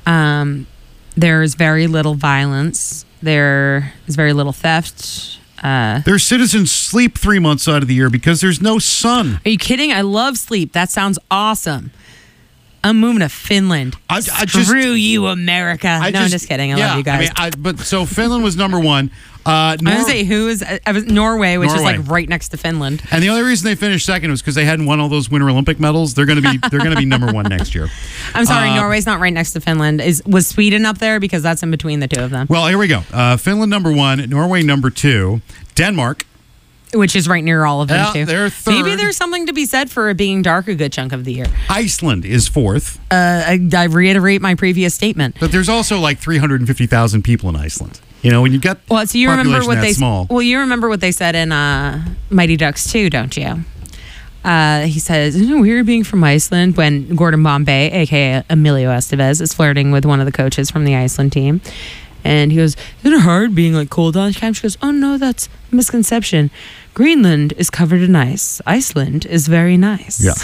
Speaker 6: There's very little violence. There is very little theft.
Speaker 7: Their citizens sleep 3 months out of the year because there's no sun.
Speaker 6: Are you kidding? I love sleep. That sounds awesome. I'm moving to Finland. Screw you, America. I'm just kidding. I love you guys.
Speaker 7: So Finland was number 1.
Speaker 6: I was going to say Norway, which is like right next to Finland.
Speaker 7: And the only reason they finished second was because they hadn't won all those Winter Olympic medals. They're going to be number 1 next year.
Speaker 6: I'm sorry, Norway's not right next to Finland. Was Sweden up there? Because that's in between the two of them.
Speaker 7: Well, here we go. Finland number 1, Norway number 2, Denmark.
Speaker 6: Which is right near all of them, too.
Speaker 7: They're third.
Speaker 6: Maybe there's something to be said for it being dark a good chunk of the year.
Speaker 7: Iceland is 4th.
Speaker 6: I reiterate my previous statement.
Speaker 7: But there's also like 350,000 people in Iceland. You know, when you got
Speaker 6: so you remember what
Speaker 7: small.
Speaker 6: Well, you remember what they said in Mighty Ducks 2, don't you? He says, isn't it weird being from Iceland when Gordon Bombay, a.k.a. Emilio Estevez, is flirting with one of the coaches from the Iceland team. And he goes, isn't it hard being like cold all the time? She goes, oh no, that's a misconception. Greenland is covered in ice. Iceland is very nice.
Speaker 7: Yeah.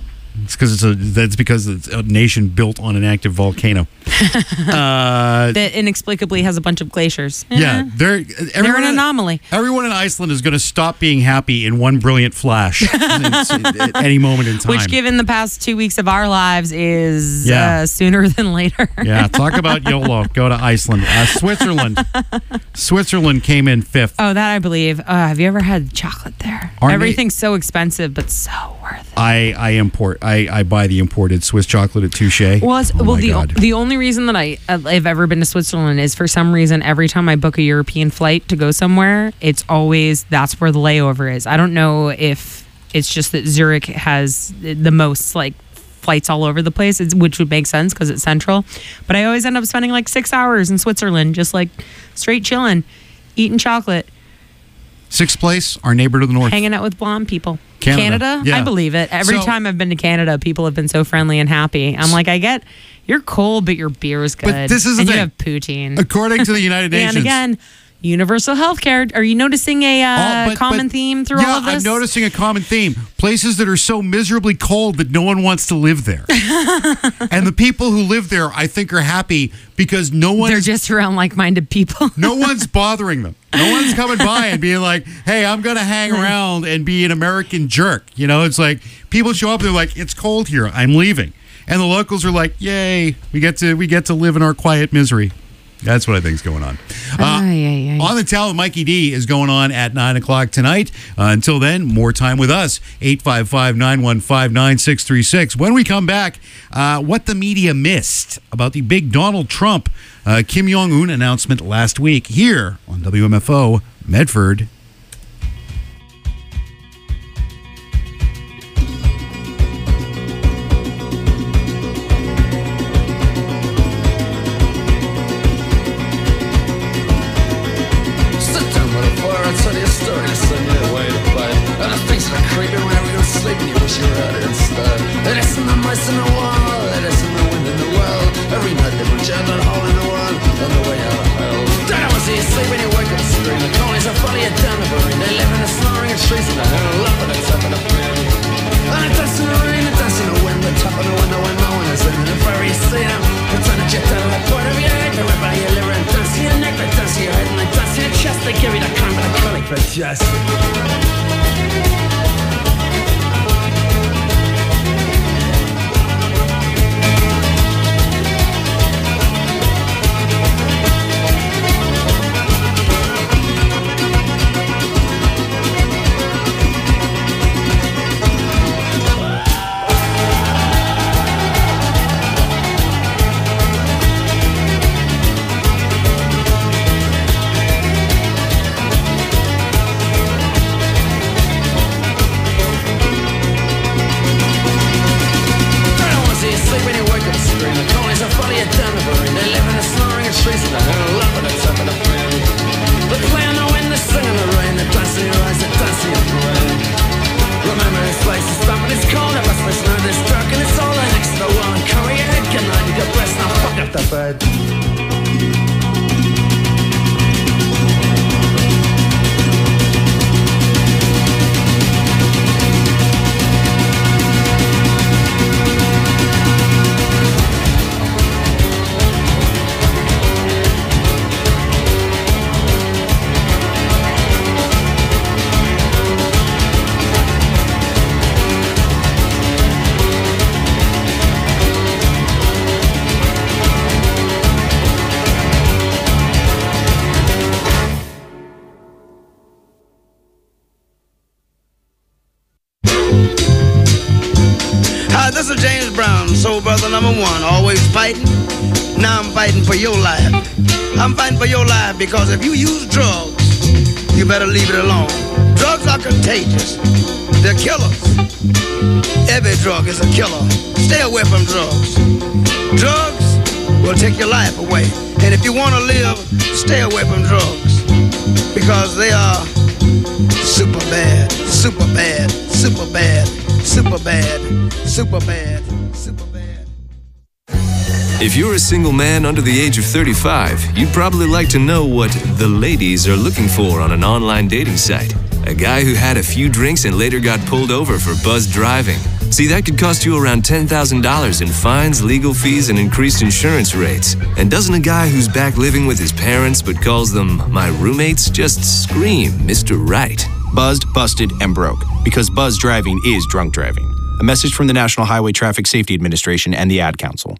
Speaker 7: That's because it's a nation built on an active volcano.
Speaker 6: That inexplicably has a bunch of glaciers.
Speaker 7: Yeah. They're
Speaker 6: an anomaly.
Speaker 7: Everyone in Iceland is going to stop being happy in one brilliant flash at any moment in time.
Speaker 6: Which, given the past 2 weeks of our lives, is sooner than later.
Speaker 7: Yeah. Talk about YOLO. Go to Iceland. Switzerland. Switzerland came in 5th.
Speaker 6: Oh, that I believe. Have you ever had chocolate there? Everything's so expensive, but so worth it.
Speaker 7: I buy the imported Swiss chocolate at Touche.
Speaker 6: The only reason that I've ever been to Switzerland is for some reason every time I book a European flight to go somewhere, it's always that's where the layover is. I don't know if it's just that Zurich has the most like flights all over the place, which would make sense because it's central. But I always end up spending like 6 hours in Switzerland, just like straight chilling, eating chocolate.
Speaker 7: 6th place, our neighbor to the north.
Speaker 6: Hanging out with blonde people.
Speaker 7: Canada? Yeah.
Speaker 6: I believe it. Every time I've been to Canada, people have been so friendly and happy. I'm like, I get you're cold, but your beer is good.
Speaker 7: But this is the thing.
Speaker 6: You have poutine.
Speaker 7: According to the United Nations.
Speaker 6: And again, universal health care. Are you noticing a common theme through all of this?
Speaker 7: I'm noticing a common theme. Places that are so miserably cold that no one wants to live there. And the people who live there, I think, are happy because they're
Speaker 6: just around like-minded people.
Speaker 7: No one's bothering them. No one's coming by and being like, hey, I'm going to hang around and be an American jerk. You know, it's like people show up, they're like, it's cold here, I'm leaving. And the locals are like, yay, we get to live in our quiet misery. That's what I think is going on. On the Towel with Mikey D is going on at 9 o'clock tonight. Until then, more time with us. 855-915-9636. When we come back, what the media missed about the big Donald Trump Kim Jong-un announcement last week here on WMFO Medford.
Speaker 8: Sleep when you wake up, scream. The colonies are delicious.
Speaker 9: This is James Brown, soul brother number one, always fighting. Now I'm fighting for your life. I'm fighting for your life because if you use drugs, you better leave it alone. Drugs are contagious. They're killers. Every drug is a killer. Stay away from drugs. Drugs will take your life away. And if you want to live, stay away from drugs because they are super bad, super bad, super bad. Super bad, super bad, super bad.
Speaker 10: If you're a single man under the age of 35, you'd probably like to know what the ladies are looking for on an online dating site. A guy who had a few drinks and later got pulled over for buzzed driving. See, that could cost you around $10,000 in fines, legal fees, and increased insurance rates. And doesn't a guy who's back living with his parents but calls them my roommates just scream Mr. Right?
Speaker 11: Buzzed, busted, and broke. Because buzz driving is drunk driving. A message from the National Highway Traffic Safety Administration and the Ad Council.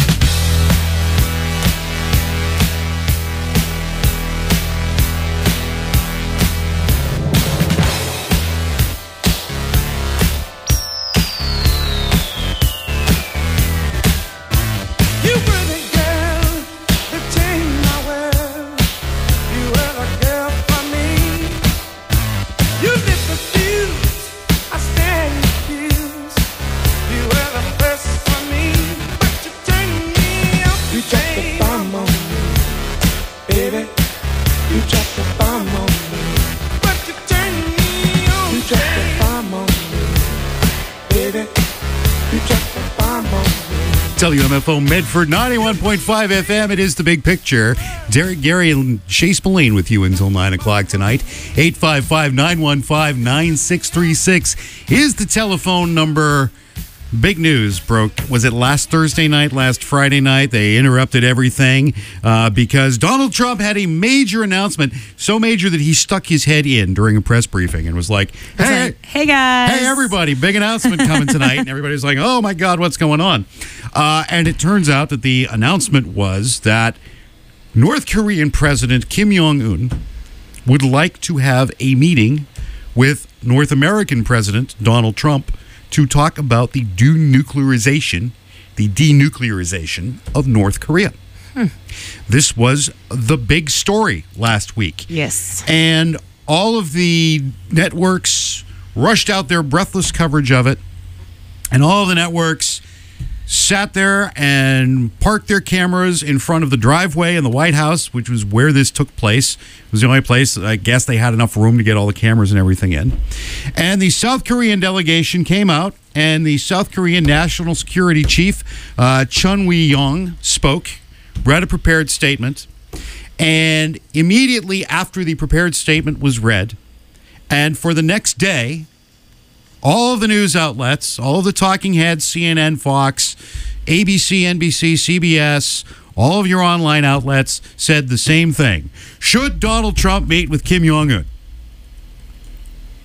Speaker 7: WMFO Medford 91.5 FM. It is The Big Picture. Derek, Gary, and Chase Spillane with you until 9 o'clock tonight. 855-915-9636 is the telephone number. Big news broke. Was it last Thursday night, last Friday night? They interrupted everything because Donald Trump had a major announcement, so major that he stuck his head in during a press briefing and was like, hey
Speaker 6: guys.
Speaker 7: Hey, everybody, big announcement coming tonight. And everybody's like, oh, my God, what's going on? And it turns out that the announcement was that North Korean President Kim Jong-un would like to have a meeting with North American President Donald Trump to talk about the denuclearization of North Korea. This was the big story last week.
Speaker 6: Yes.
Speaker 7: And all of the networks rushed out their breathless coverage of it, and all of the networks sat there and parked their cameras in front of the driveway in the White House, which was where this took place. It was the only place, I guess, they had enough room to get all the cameras and everything in. And the South Korean delegation came out, and the South Korean National Security Chief, Chun Wi-yong, spoke, read a prepared statement, and immediately after the prepared statement was read, and for the next day, all of the news outlets, all of the talking heads, CNN, Fox, ABC, NBC, CBS, all of your online outlets said the same thing. Should Donald Trump meet with Kim Jong-un?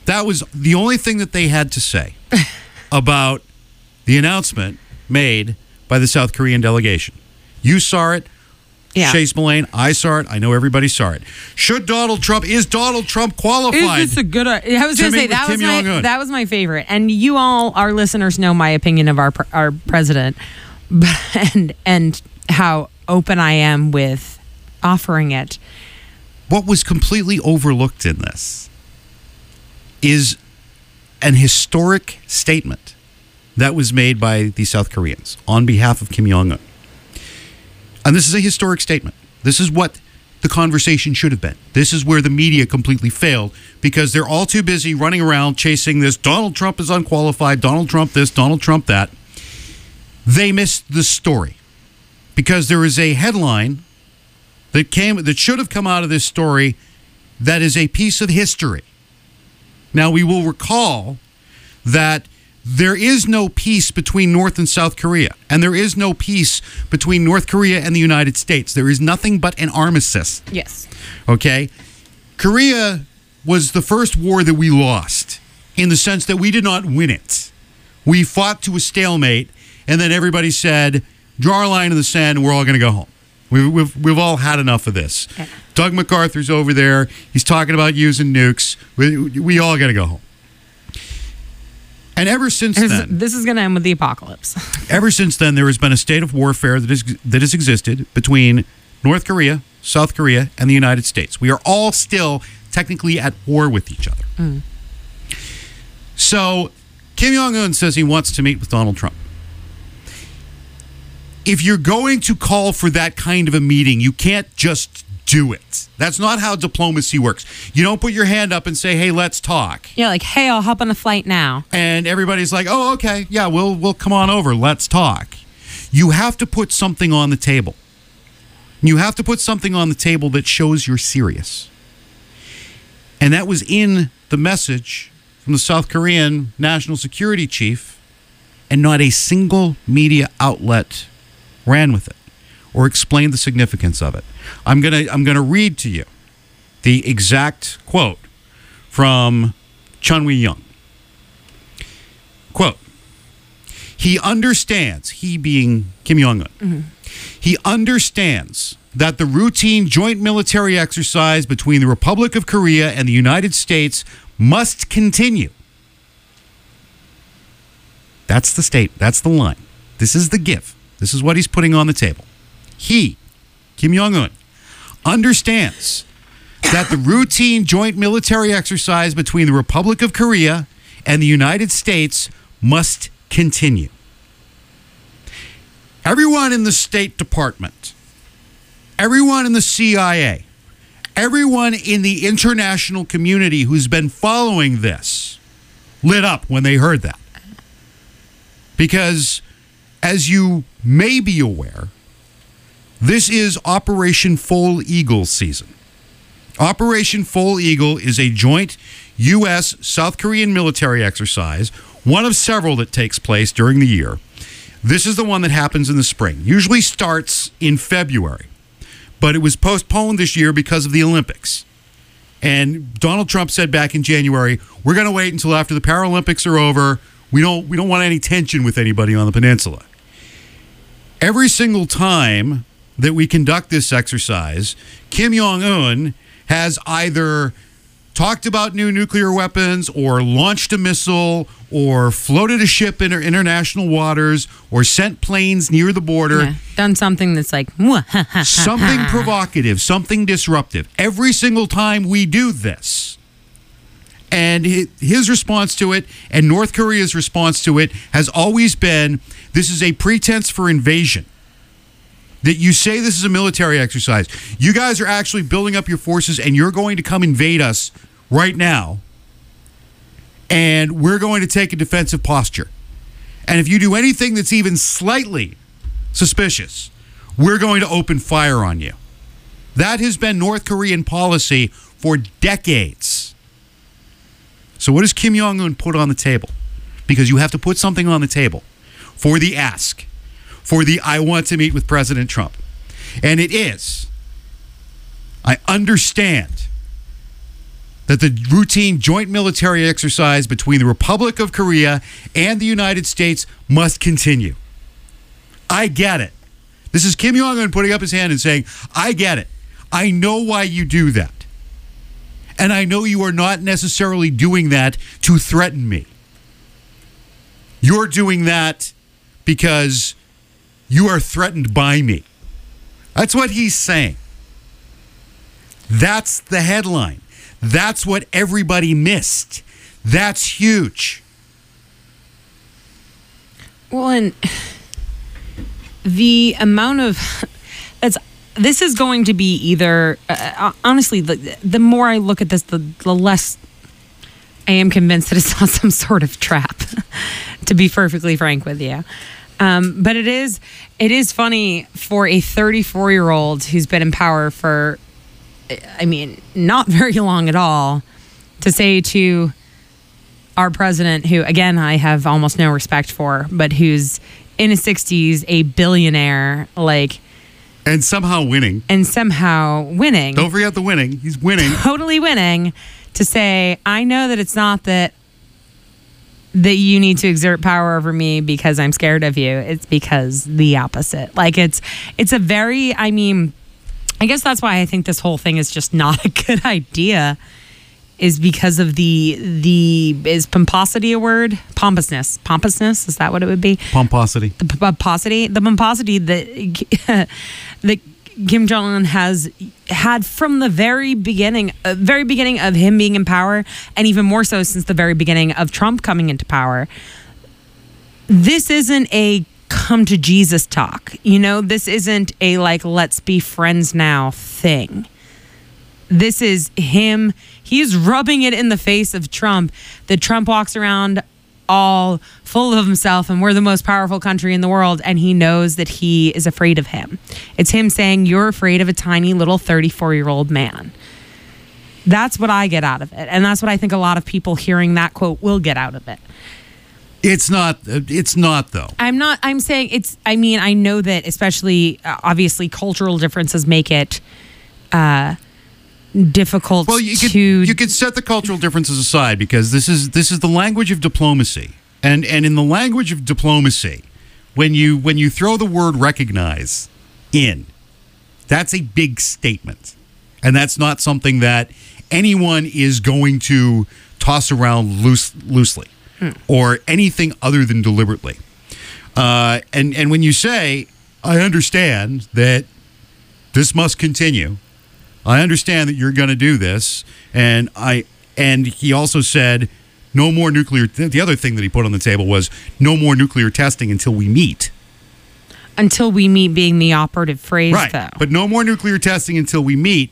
Speaker 7: That was the only thing that they had to say about the announcement made by the South Korean delegation. You saw it.
Speaker 6: Yeah.
Speaker 7: Chase Mullane, I saw it. I know everybody saw it. Is Donald Trump qualified?
Speaker 6: Is this a good? I was going to say that was my favorite. And you all, our listeners, know my opinion of our president, and how open I am with offering it.
Speaker 7: What was completely overlooked in this is an historic statement that was made by the South Koreans on behalf of Kim Jong-un. And this is a historic statement. This is what the conversation should have been. This is where the media completely failed, because they're all too busy running around chasing this Donald Trump is unqualified, Donald Trump this, Donald Trump that. They missed the story, because there is a headline that should have come out of this story that is a piece of history. Now, we will recall that there is no peace between North and South Korea, and there is no peace between North Korea and the United States. There is nothing but an armistice.
Speaker 6: Yes.
Speaker 7: Okay? Korea was the first war that we lost, in the sense that we did not win it. We fought to a stalemate, and then everybody said, draw a line in the sand, and we're all going to go home. We've all had enough of this. Okay. Doug MacArthur's over there. He's talking about using nukes. We all got to go home. And ever since then...
Speaker 6: This is going to end with the apocalypse.
Speaker 7: Ever since then, there has been a state of warfare that has existed between North Korea, South Korea, and the United States. We are all still technically at war with each other. Mm. So, Kim Jong-un says he wants to meet with Donald Trump. If you're going to call for that kind of a meeting, you can't just do it. That's not how diplomacy works. You don't put your hand up and say, hey, let's talk.
Speaker 6: Yeah, like, hey, I'll hop on a flight now.
Speaker 7: And everybody's like, oh, okay, yeah, we'll come on over. Let's talk. You have to put something on the table. You have to put something on the table that shows you're serious. And that was in the message from the South Korean national security chief, and not a single media outlet ran with it or explained the significance of it. I'm gonna read to you the exact quote from Chun Wee-young. Quote, he understands, he being Kim Jong-un, he understands that the routine joint military exercise between the Republic of Korea and the United States must continue. That's the that's the line. This is the give. This is what he's putting on the table. He, Kim Jong-un, understands that the routine joint military exercise between the Republic of Korea and the United States must continue. Everyone in the State Department, everyone in the CIA, everyone in the international community who's been following this lit up when they heard that. Because, as you may be aware, this is Operation Foal Eagle season. Operation Foal Eagle is a joint U.S.-South Korean military exercise, one of several that takes place during the year. This is the one that happens in the spring. Usually starts in February, but it was postponed this year because of the Olympics. And Donald Trump said back in January, we're going to wait until after the Paralympics are over. We don't want any tension with anybody on the peninsula. Every single time that we conduct this exercise, Kim Jong-un has either talked about new nuclear weapons or launched a missile or floated a ship in international waters or sent planes near the border.
Speaker 6: Yeah, done something that's like...
Speaker 7: something provocative, something disruptive. Every single time we do this. And his response to it and North Korea's response to it has always been, this is a pretense for invasion. That you say this is a military exercise. You guys are actually building up your forces and you're going to come invade us right now. And we're going to take a defensive posture. And if you do anything that's even slightly suspicious, we're going to open fire on you. That has been North Korean policy for decades. So what does Kim Jong-un put on the table? Because you have to put something on the table for the ask. For the I want to meet with President Trump. And it is, I understand that the routine joint military exercise between the Republic of Korea and the United States must continue. I get it. This is Kim Jong-un putting up his hand and saying, I get it. I know why you do that. And I know you are not necessarily doing that to threaten me. You're doing that because you are threatened by me. That's what he's saying. That's the headline. That's what everybody missed. That's huge.
Speaker 6: Well, and the amount of this is going to be either honestly, the more I look at this, the less I am convinced that it's not some sort of trap. To be perfectly frank with you, but it is funny for a 34-year-old who's been in power for, I mean, not very long at all, to say to our president, who again I have almost no respect for, but who's in his 60s, a billionaire,
Speaker 7: and somehow winning. Don't forget the winning. He's winning.
Speaker 6: Totally winning. To say, I know that it's not that you need to exert power over me because I'm scared of you. It's because the opposite. It's a very, I mean, I guess that's why I think this whole thing is just not a good idea, is because of is pomposity a word? Pompousness, is that what it would be?
Speaker 7: Pomposity.
Speaker 6: The pomposity that Kim Jong-un has had from the very beginning of him being in power, and even more so since the very beginning of Trump coming into power. This isn't a come to Jesus talk. This isn't a let's be friends now thing. This is him. He's rubbing it in the face of Trump, that Trump walks around all full of himself and we're the most powerful country in the world, and he knows that he is afraid of him. It's him saying, you're afraid of a tiny little 34-year-old man. That's what I get out of it, and that's what I think a lot of people hearing that quote will get out of it.
Speaker 7: It's not though.
Speaker 6: I'm saying it's, I mean, I know that especially obviously cultural differences make it difficult.
Speaker 7: Well, you could set the cultural differences aside, because this is the language of diplomacy, and in the language of diplomacy, when you throw the word recognize in, that's a big statement, and that's not something that anyone is going to toss around loosely or anything other than deliberately. And when you say, I understand that this must continue, I understand that you're going to do this, and he also said no more nuclear. The other thing that he put on the table was no more nuclear testing until we meet.
Speaker 6: Until we meet being the operative phrase,
Speaker 7: right?
Speaker 6: Though.
Speaker 7: But no more nuclear testing until we meet.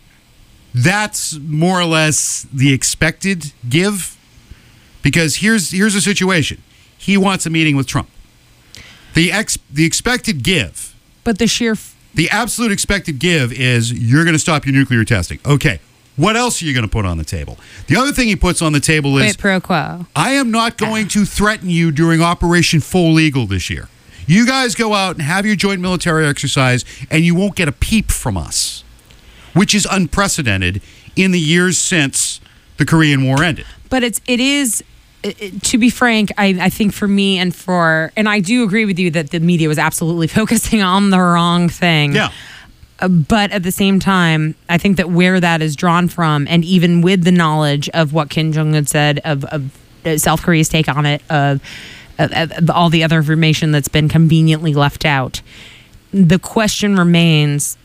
Speaker 7: That's more or less the expected give, because here's a situation. He wants a meeting with Trump. The expected give,
Speaker 6: but
Speaker 7: the absolute expected give is you're going to stop your nuclear testing. Okay, what else are you going to put on the table? The other thing he puts on the table is
Speaker 6: quid pro quo.
Speaker 7: I am not going to threaten you during Operation Full Eagle this year. You guys go out and have your joint military exercise, and you won't get a peep from us, which is unprecedented in the years since the Korean War ended.
Speaker 6: But it is. To be frank, I think for me and I do agree with you that the media was absolutely focusing on the wrong thing.
Speaker 7: Yeah.
Speaker 6: But at the same time, I think that where that is drawn from, and even with the knowledge of what Kim Jong-un said of South Korea's take on it, of all the other information that's been conveniently left out, the question remains,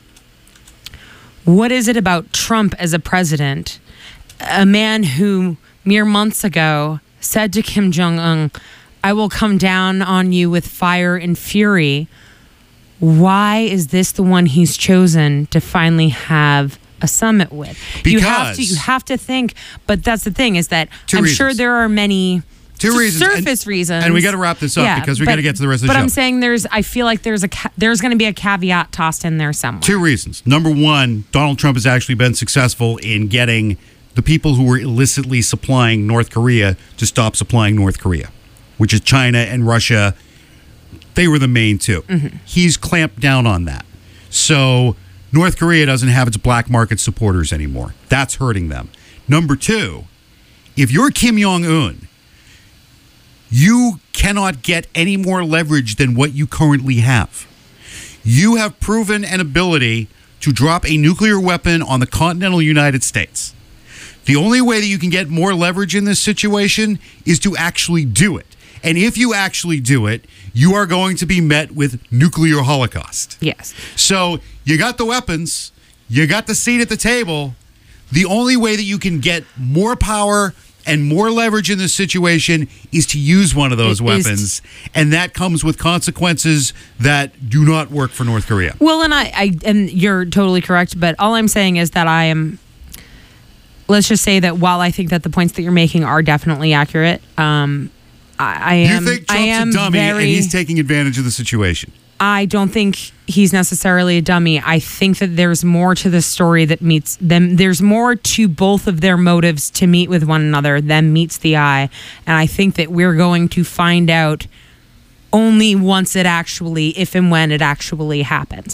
Speaker 6: what is it about Trump as a president, a man who mere months ago said to Kim Jong-un, I will come down on you with fire and fury. Why is this the one he's chosen to finally have a summit with?
Speaker 7: Because
Speaker 6: you have to think, but that's the thing, is that I'm
Speaker 7: reasons.
Speaker 6: Sure there are many surface reasons.
Speaker 7: And we got to wrap this up because we got to get to the rest of the show.
Speaker 6: But I'm saying I feel like there's going to be a caveat tossed in there somewhere.
Speaker 7: 2 reasons. Number one, Donald Trump has actually been successful in getting the people who were illicitly supplying North Korea to stop supplying North Korea, which is China and Russia. They were the main two. Mm-hmm. He's clamped down on that. So North Korea doesn't have its black market supporters anymore. That's hurting them. Number two, if you're Kim Jong-un, you cannot get any more leverage than what you currently have. You have proven an ability to drop a nuclear weapon on the continental United States. The only way that you can get more leverage in this situation is to actually do it. And if you actually do it, you are going to be met with nuclear holocaust.
Speaker 6: Yes.
Speaker 7: So you got the weapons, you got the seat at the table. The only way that you can get more power and more leverage in this situation is to use one of those weapons, and that comes with consequences that do not work for North Korea.
Speaker 6: Well, and you're totally correct, but all I'm saying is that I am. Let's just say that while I think that the points that you're making are definitely accurate, I am.
Speaker 7: You think Trump's a dummy and he's taking advantage of the situation?
Speaker 6: I don't think he's necessarily a dummy. I think that there's more to the story that meets them. There's more to both of their motives to meet with one another than meets the eye. And I think that we're going to find out only once it actually, if and when it actually happens.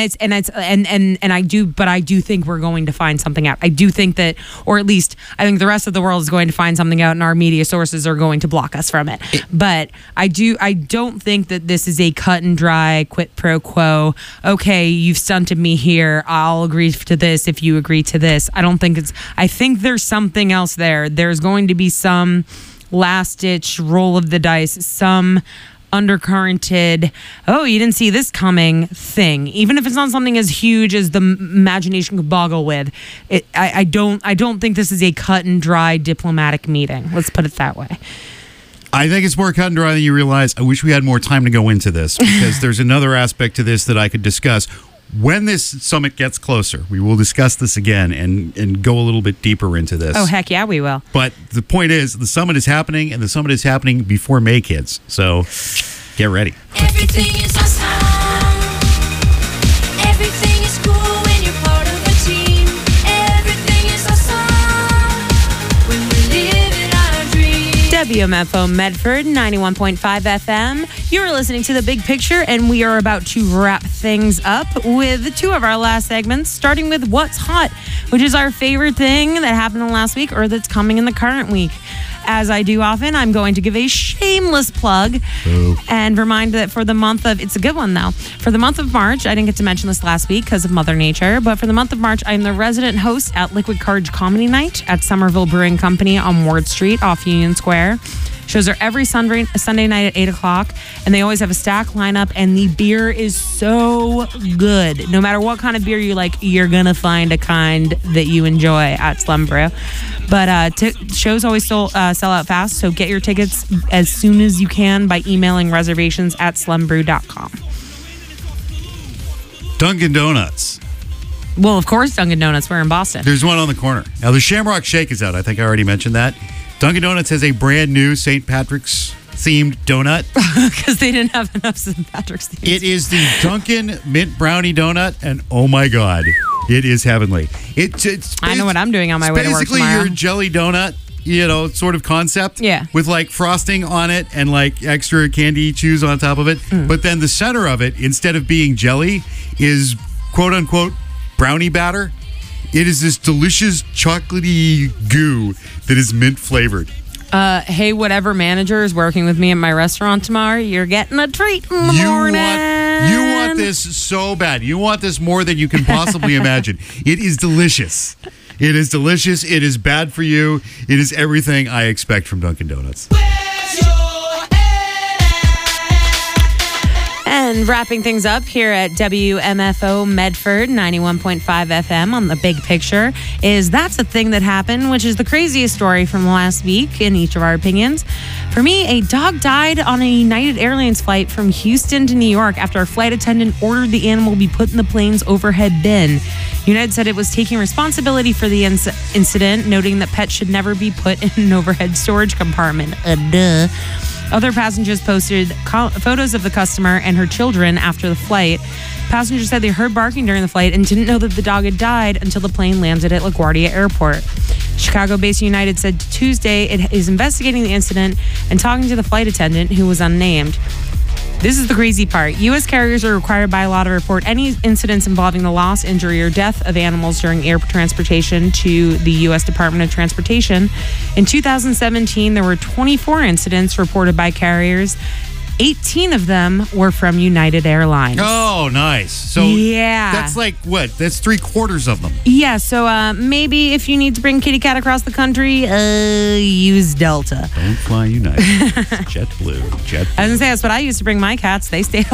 Speaker 6: I do think we're going to find something out. I do think that, or at least I think the rest of the world is going to find something out, and our media sources are going to block us from it. But I don't think that this is a cut and dry quid pro quo. Okay, you've stunted me here. I'll agree to this if you agree to this. I think there's something else there. There's going to be some last ditch roll of the dice, some undercurrented, oh, you didn't see this coming thing. Even if it's not something as huge as the imagination could boggle with, I don't think this is a cut and dry diplomatic meeting. Let's put it that way.
Speaker 7: I think it's more cut and dry than you realize. I wish we had more time to go into this because there's another aspect to this that I could discuss. When this summit gets closer, we will discuss this again and go a little bit deeper into this.
Speaker 6: Oh, heck yeah, we will.
Speaker 7: But the point is, the summit is happening, and the summit is happening before May, kids. So get ready.
Speaker 8: Everything is awesome. Everything is cool when you're part of a team. Everything is awesome when we live in our dreams.
Speaker 6: WMFO Medford 91.5 FM. You're listening to The Big Picture, and we are about to wrap things up with two of our last segments, starting with What's Hot, which is our favorite thing that happened in the last week or that's coming in the current week. As I do often, I'm going to give a shameless plug and remind that for the month of, it's a good one though, for the month of March, I didn't get to mention this last week because of Mother Nature, but for the month of March, I'm the resident host at Liquid Courage Comedy Night at Somerville Brewing Company on Ward Street off Union Square. Shows are every Sunday night at 8 o'clock, and they always have a stack lineup, and the beer is so good. No matter what kind of beer you like, you're going to find a kind that you enjoy at Slum Brew. But shows always sell out fast, so get your tickets as soon as you can by emailing reservations at slumbrew.com.
Speaker 7: Dunkin' Donuts.
Speaker 6: Well, of course, Dunkin' Donuts. We're in Boston.
Speaker 7: There's one on the corner. Now, the Shamrock Shake is out. I think I already mentioned that. Dunkin' Donuts has a brand new St. Patrick's themed donut.
Speaker 6: Because they didn't have enough St. Patrick's themed.
Speaker 7: It is the Dunkin' Mint Brownie Donut, and oh my God, it is heavenly.
Speaker 6: I know what I'm doing on my way to work tomorrow.
Speaker 7: Basically your jelly donut, sort of concept.
Speaker 6: Yeah.
Speaker 7: With like frosting on it and like extra candy chews on top of it. But then the center of it, instead of being jelly, is quote unquote brownie batter. It is this delicious chocolatey goo that is mint flavored.
Speaker 6: Hey, whatever manager is working with me at my restaurant tomorrow, you're getting a treat in the morning.
Speaker 7: You want this so bad. You want this more than you can possibly imagine. It is delicious. It is delicious. It is bad for you. It is everything I expect from Dunkin' Donuts.
Speaker 6: And wrapping things up here at WMFO Medford 91.5 FM on The Big Picture is That's a Thing That Happened, which is the craziest story from last week in each of our opinions. For me, a dog died on a United Airlines flight from Houston to New York after a flight attendant ordered the animal be put in the plane's overhead bin. United said it was taking responsibility for the incident, noting that pets should never be put in an overhead storage compartment. Duh. Other passengers posted photos of the customer and her children after the flight. Passengers said they heard barking during the flight and didn't know that the dog had died until the plane landed at LaGuardia Airport. Chicago-based United said Tuesday it is investigating the incident and talking to the flight attendant, who was unnamed. This is the crazy part. U.S. carriers are required by law to report any incidents involving the loss, injury, or death of animals during air transportation to the U.S. Department of Transportation. In 2017, there were 24 incidents reported by carriers. 18 of them were from United Airlines.
Speaker 7: Oh, nice. So that's like what? That's 3/4 of them.
Speaker 6: Yeah, so maybe if you need to bring Kitty Cat across the country, use Delta.
Speaker 7: Don't fly United. JetBlue.
Speaker 6: I was going to say, that's what I used to bring my cats. They stayed